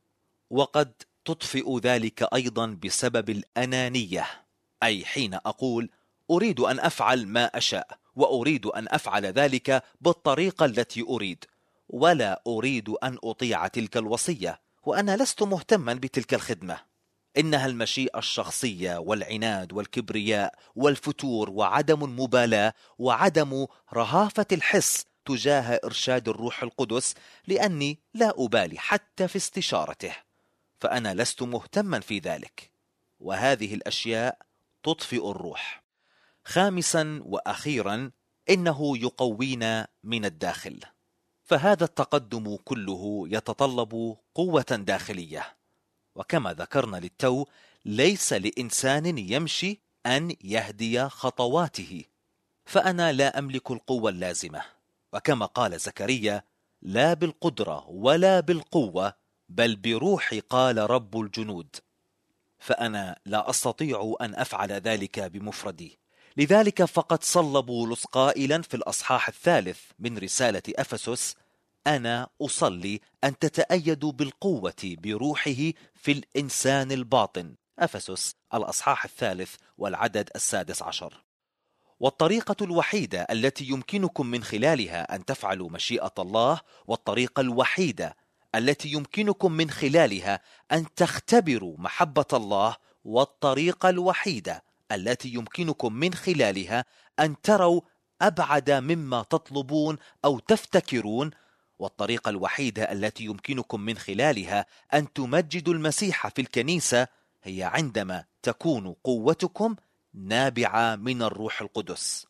وقد تطفئ ذلك أيضا بسبب الأنانية، أي حين أقول: أريد أن أفعل ما أشاء، وأريد أن أفعل ذلك بالطريقة التي أريد، ولا أريد أن أطيع تلك الوصية، وأنا لست مهتما بتلك الخدمة. إنها المشيئة الشخصية والعناد والكبرياء والفتور وعدم المبالاة وعدم رهافة الحس تجاه إرشاد الروح القدس، لأني لا أبالي حتى في استشارته، فأنا لست مهتما في ذلك. وهذه الأشياء تطفئ الروح. خامسا وأخيرا، إنه يقوينا من الداخل، فهذا التقدم كله يتطلب قوة داخلية، وكما ذكرنا للتو ليس لإنسان يمشي أن يهدي خطواته، فأنا لا أملك القوة اللازمة، وكما قال زكريا: لا بالقدرة ولا بالقوة بل بروحي قال رب الجنود. فأنا لا أستطيع أن أفعل ذلك بمفردي. لذلك فقد صلى بولس قائلا في الأصحاح 3 من رسالة أفسس: أنا أصلي أن تتأيدوا بالقوة بروحه في الإنسان الباطن. أفسس الأصحاح 3 والعدد 16. والطريقة الوحيدة التي يمكنكم من خلالها أن تفعلوا مشيئة الله، والطريقة الوحيدة التي يمكنكم من خلالها أن تختبروا محبة الله، والطريقة الوحيدة التي يمكنكم من خلالها أن تروا أبعد مما تطلبون أو تفتكرون، والطريقة الوحيدة التي يمكنكم من خلالها أن تمجدوا المسيح في الكنيسة، هي عندما تكون قوتكم نابعة من الروح القدس.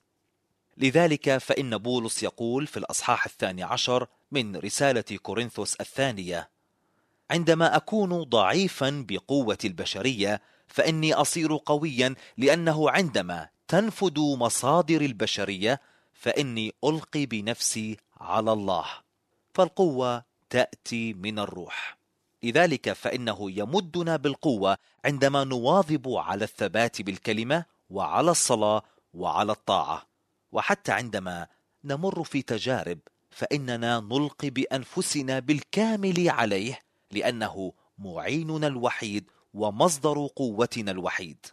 لذلك فإن بولس يقول في الأصحاح 12 من رسالة كورنثوس الثانية: عندما أكون ضعيفا بقوة البشرية فإني أصير قويا، لأنه عندما تنفد مصادر البشرية فإني ألقي بنفسي على الله، فالقوة تأتي من الروح. لذلك فإنه يمدنا بالقوة عندما نواظب على الثبات بالكلمة وعلى الصلاة وعلى الطاعة، وحتى عندما نمر في تجارب فإننا نلقي بأنفسنا بالكامل عليه، لأنه معيننا الوحيد ومصدر قوتنا الوحيد.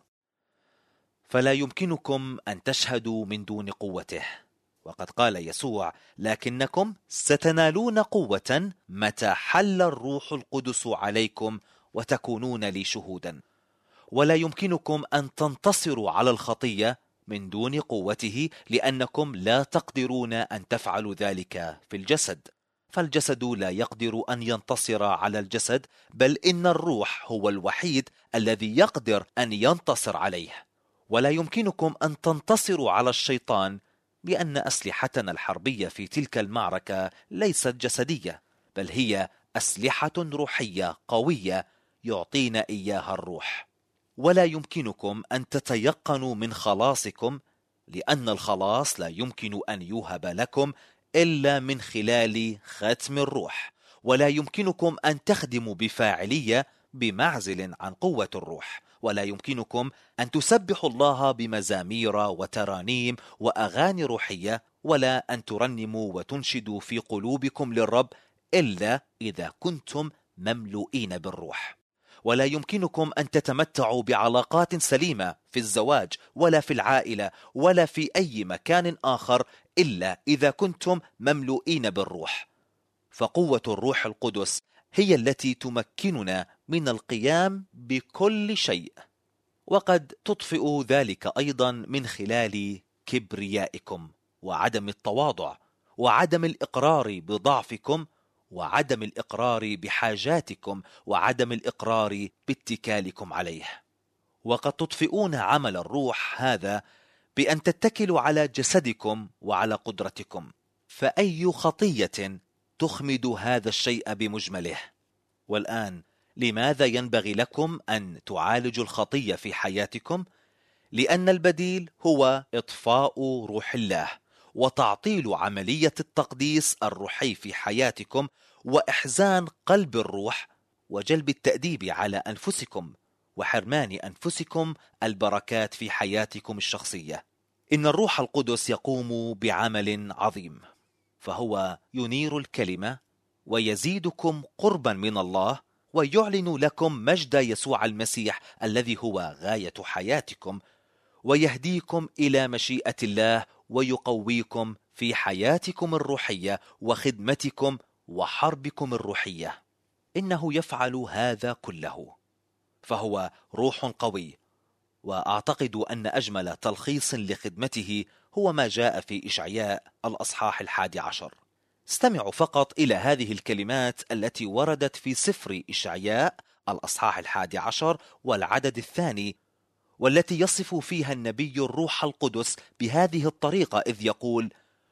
فلا يمكنكم أن تشهدوا من دون قوته، وقد قال يسوع: لكنكم ستنالون قوة متى حل الروح القدس عليكم وتكونون لي شهودا. ولا يمكنكم أن تنتصروا على الخطية من دون قوته، لأنكم لا تقدرون أن تفعلوا ذلك في الجسد، فالجسد لا يقدر أن ينتصر على الجسد، بل إن الروح هو الوحيد الذي يقدر أن ينتصر عليه. ولا يمكنكم أن تنتصروا على الشيطان، لأن أسلحتنا الحربية في تلك المعركة ليست جسدية، بل هي أسلحة روحية قوية يعطينا إياها الروح. ولا يمكنكم أن تتيقنوا من خلاصكم، لأن الخلاص لا يمكن أن يوهب لكم إلا من خلال ختم الروح. ولا يمكنكم أن تخدموا بفاعلية بمعزل عن قوة الروح. ولا يمكنكم أن تسبحوا الله بمزامير وترانيم وأغاني روحية، ولا أن ترنموا وتنشدوا في قلوبكم للرب إلا إذا كنتم مملوئين بالروح. ولا يمكنكم أن تتمتعوا بعلاقات سليمة في الزواج ولا في العائلة ولا في أي مكان آخر إلا إذا كنتم مملوئين بالروح. فقوة الروح القدس هي التي تمكننا من القيام بكل شيء، وقد تطفئ ذلك أيضا من خلال كبريائكم وعدم التواضع وعدم الإقرار بضعفكم وعدم الإقرار بحاجاتكم وعدم الإقرار باتكالكم عليه. وقد تطفئون عمل الروح هذا بأن تتكلوا على جسدكم وعلى قدرتكم، فأي خطية تخمد هذا الشيء بمجمله. والآن لماذا ينبغي لكم أن تعالجوا الخطية في حياتكم؟ لأن البديل هو إطفاء روح الله وتعطيل عملية التقديس الروحي في حياتكم، وإحزان قلب الروح وجلب التأديب على أنفسكم وحرمان أنفسكم البركات في حياتكم الشخصية. إن الروح القدس يقوم بعمل عظيم، فهو ينير الكلمة ويزيدكم قربا من الله ويعلن لكم مجد يسوع المسيح الذي هو غاية حياتكم، ويهديكم إلى مشيئة الله ويقويكم في حياتكم الروحية وخدمتكم وحربكم الروحية. إنه يفعل هذا كله، فهو روح قوي. وأعتقد أن أجمل تلخيص لخدمته هو ما جاء في إشعياء الأصحاح 11. استمعوا فقط إلى هذه الكلمات التي وردت في سفر إشعياء الأصحاح 11 والعدد 2، والتي يصف فيها النبي الروح القدس بهذه الطريقة إذ يقول: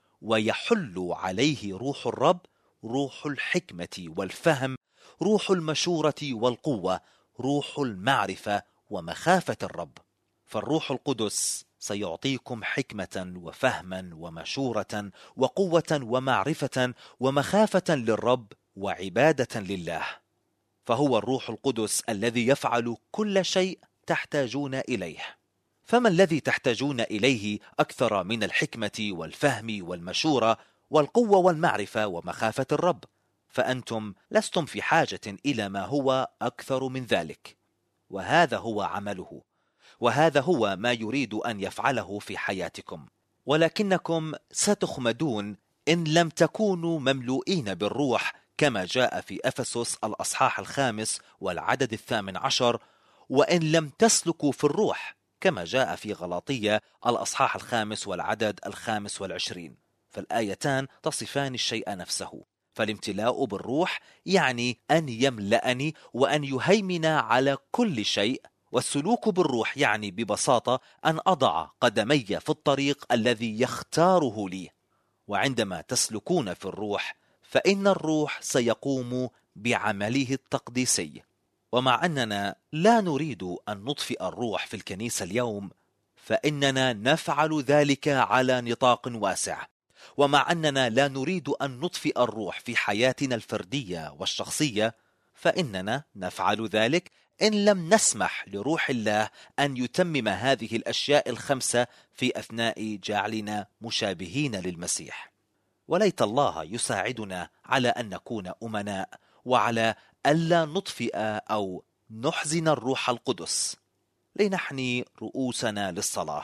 ويحل عليه روح الرب، روح الحكمة والفهم، روح المشورة والقوة، روح المعرفة ومخافة الرب. فالروح القدس سيعطيكم حكمة وفهما ومشورة وقوة ومعرفة ومخافة للرب وعبادة لله. فهو الروح القدس الذي يفعل كل شيء تحتاجون إليه. فما الذي تحتاجون إليه أكثر من الحكمة والفهم والمشورة والقوة والمعرفة ومخافة الرب؟ فأنتم لستم في حاجة إلى ما هو أكثر من ذلك، وهذا هو عمله، وهذا هو ما يريد أن يفعله في حياتكم. ولكنكم ستخمدون إن لم تكونوا مملوئين بالروح، كما جاء في أفسس الأصحاح 5 والعدد 18، وإن لم تسلكوا في الروح، كما جاء في غلاطية الأصحاح 5 والعدد 25. فالآيتان تصفان الشيء نفسه. فالامتلاء بالروح يعني أن يملأني وأن يهيمن على كل شيء، والسلوك بالروح يعني ببساطة أن أضع قدمي في الطريق الذي يختاره لي. وعندما تسلكون في الروح فإن الروح سيقوم بعمله التقديسي. ومع أننا لا نريد أن نطفئ الروح في الكنيسة اليوم، فإننا نفعل ذلك على نطاق واسع. ومع أننا لا نريد أن نطفئ الروح في حياتنا الفردية والشخصية، فإننا نفعل ذلك إن لم نسمح لروح الله أن يتمم هذه الأشياء الخمسة في أثناء جعلنا مشابهين للمسيح. وليت الله يساعدنا على أن نكون أمناء، وعلى ألا نطفئ أو نحزن الروح القدس. لنحني رؤوسنا للصلاة.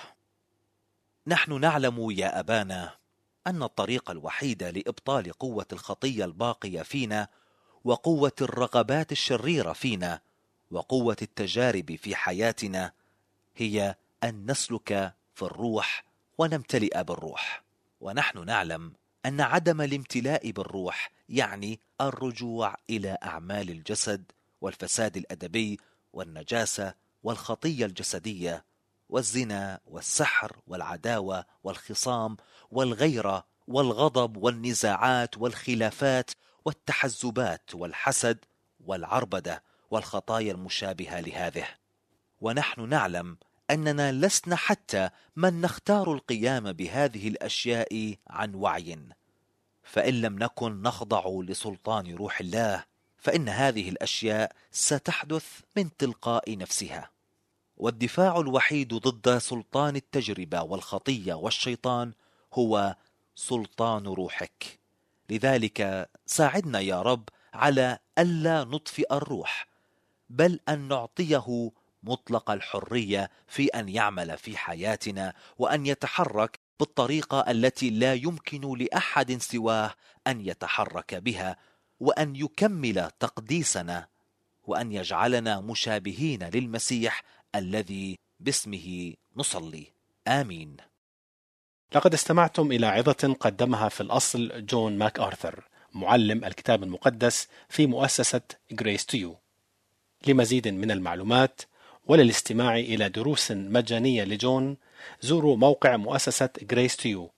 نحن نعلم يا أبانا أن الطريق الوحيد لإبطال قوة الخطية الباقية فينا، وقوة الرغبات الشريرة فينا، وقوة التجارب في حياتنا، هي أن نسلك في الروح ونمتلئ بالروح. ونحن نعلم أن عدم الامتلاء بالروح يعني الرجوع إلى أعمال الجسد والفساد الأدبي والنجاسة والخطية الجسدية والزنا والسحر والعداوة والخصام والغيرة والغضب والنزاعات والخلافات والتحزبات والحسد والعربدة والخطايا المشابهة لهذه. ونحن نعلم أننا لسنا حتى من نختار القيام بهذه الأشياء عن وعي. فإن لم نكن نخضع لسلطان روح الله، فإن هذه الأشياء ستحدث من تلقاء نفسها. والدفاع الوحيد ضد سلطان التجربة والخطية والشيطان هو سلطان روحك. لذلك ساعدنا يا رب على ألا نطفئ الروح، بل أن نعطيه مطلق الحرية في أن يعمل في حياتنا، وأن يتحرك بالطريقة التي لا يمكن لأحد سواه أن يتحرك بها، وأن يكمل تقديسنا، وأن يجعلنا مشابهين للمسيح الذي باسمه نصلي. آمين. لقد استمعتم إلى عظة قدمها في الأصل جون ماك آرثر، معلم الكتاب المقدس في مؤسسة Grace to You. لمزيد من المعلومات وللاستماع إلى دروس مجانية لجون، زوروا موقع مؤسسة Grace to You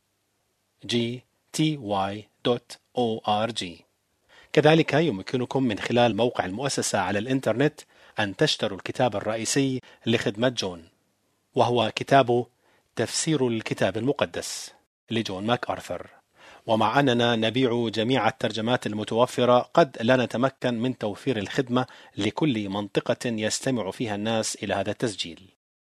gty.org. كذلك يمكنكم من خلال موقع المؤسسة على الإنترنت أن تشتروا الكتاب الرئيسي لخدمة جون، وهو كتاب تفسير الكتاب المقدس لجون ماك آرثر. ومع أننا نبيع جميع الترجمات المتوفرة، قد لا نتمكن من توفير الخدمة لكل منطقة يستمع فيها الناس إلى هذا التسجيل.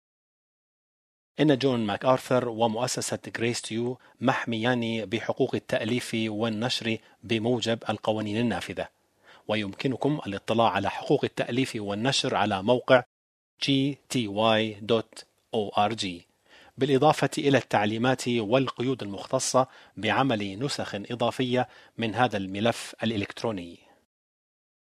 إن جون ماك آرثر ومؤسسة Grace to You محميان بحقوق التأليف والنشر بموجب القوانين النافذة، ويمكنكم الاطلاع على حقوق التأليف والنشر على موقع gty.org. بالإضافة إلى التعليمات والقيود المختصة بعمل نسخ إضافية من هذا الملف الإلكتروني.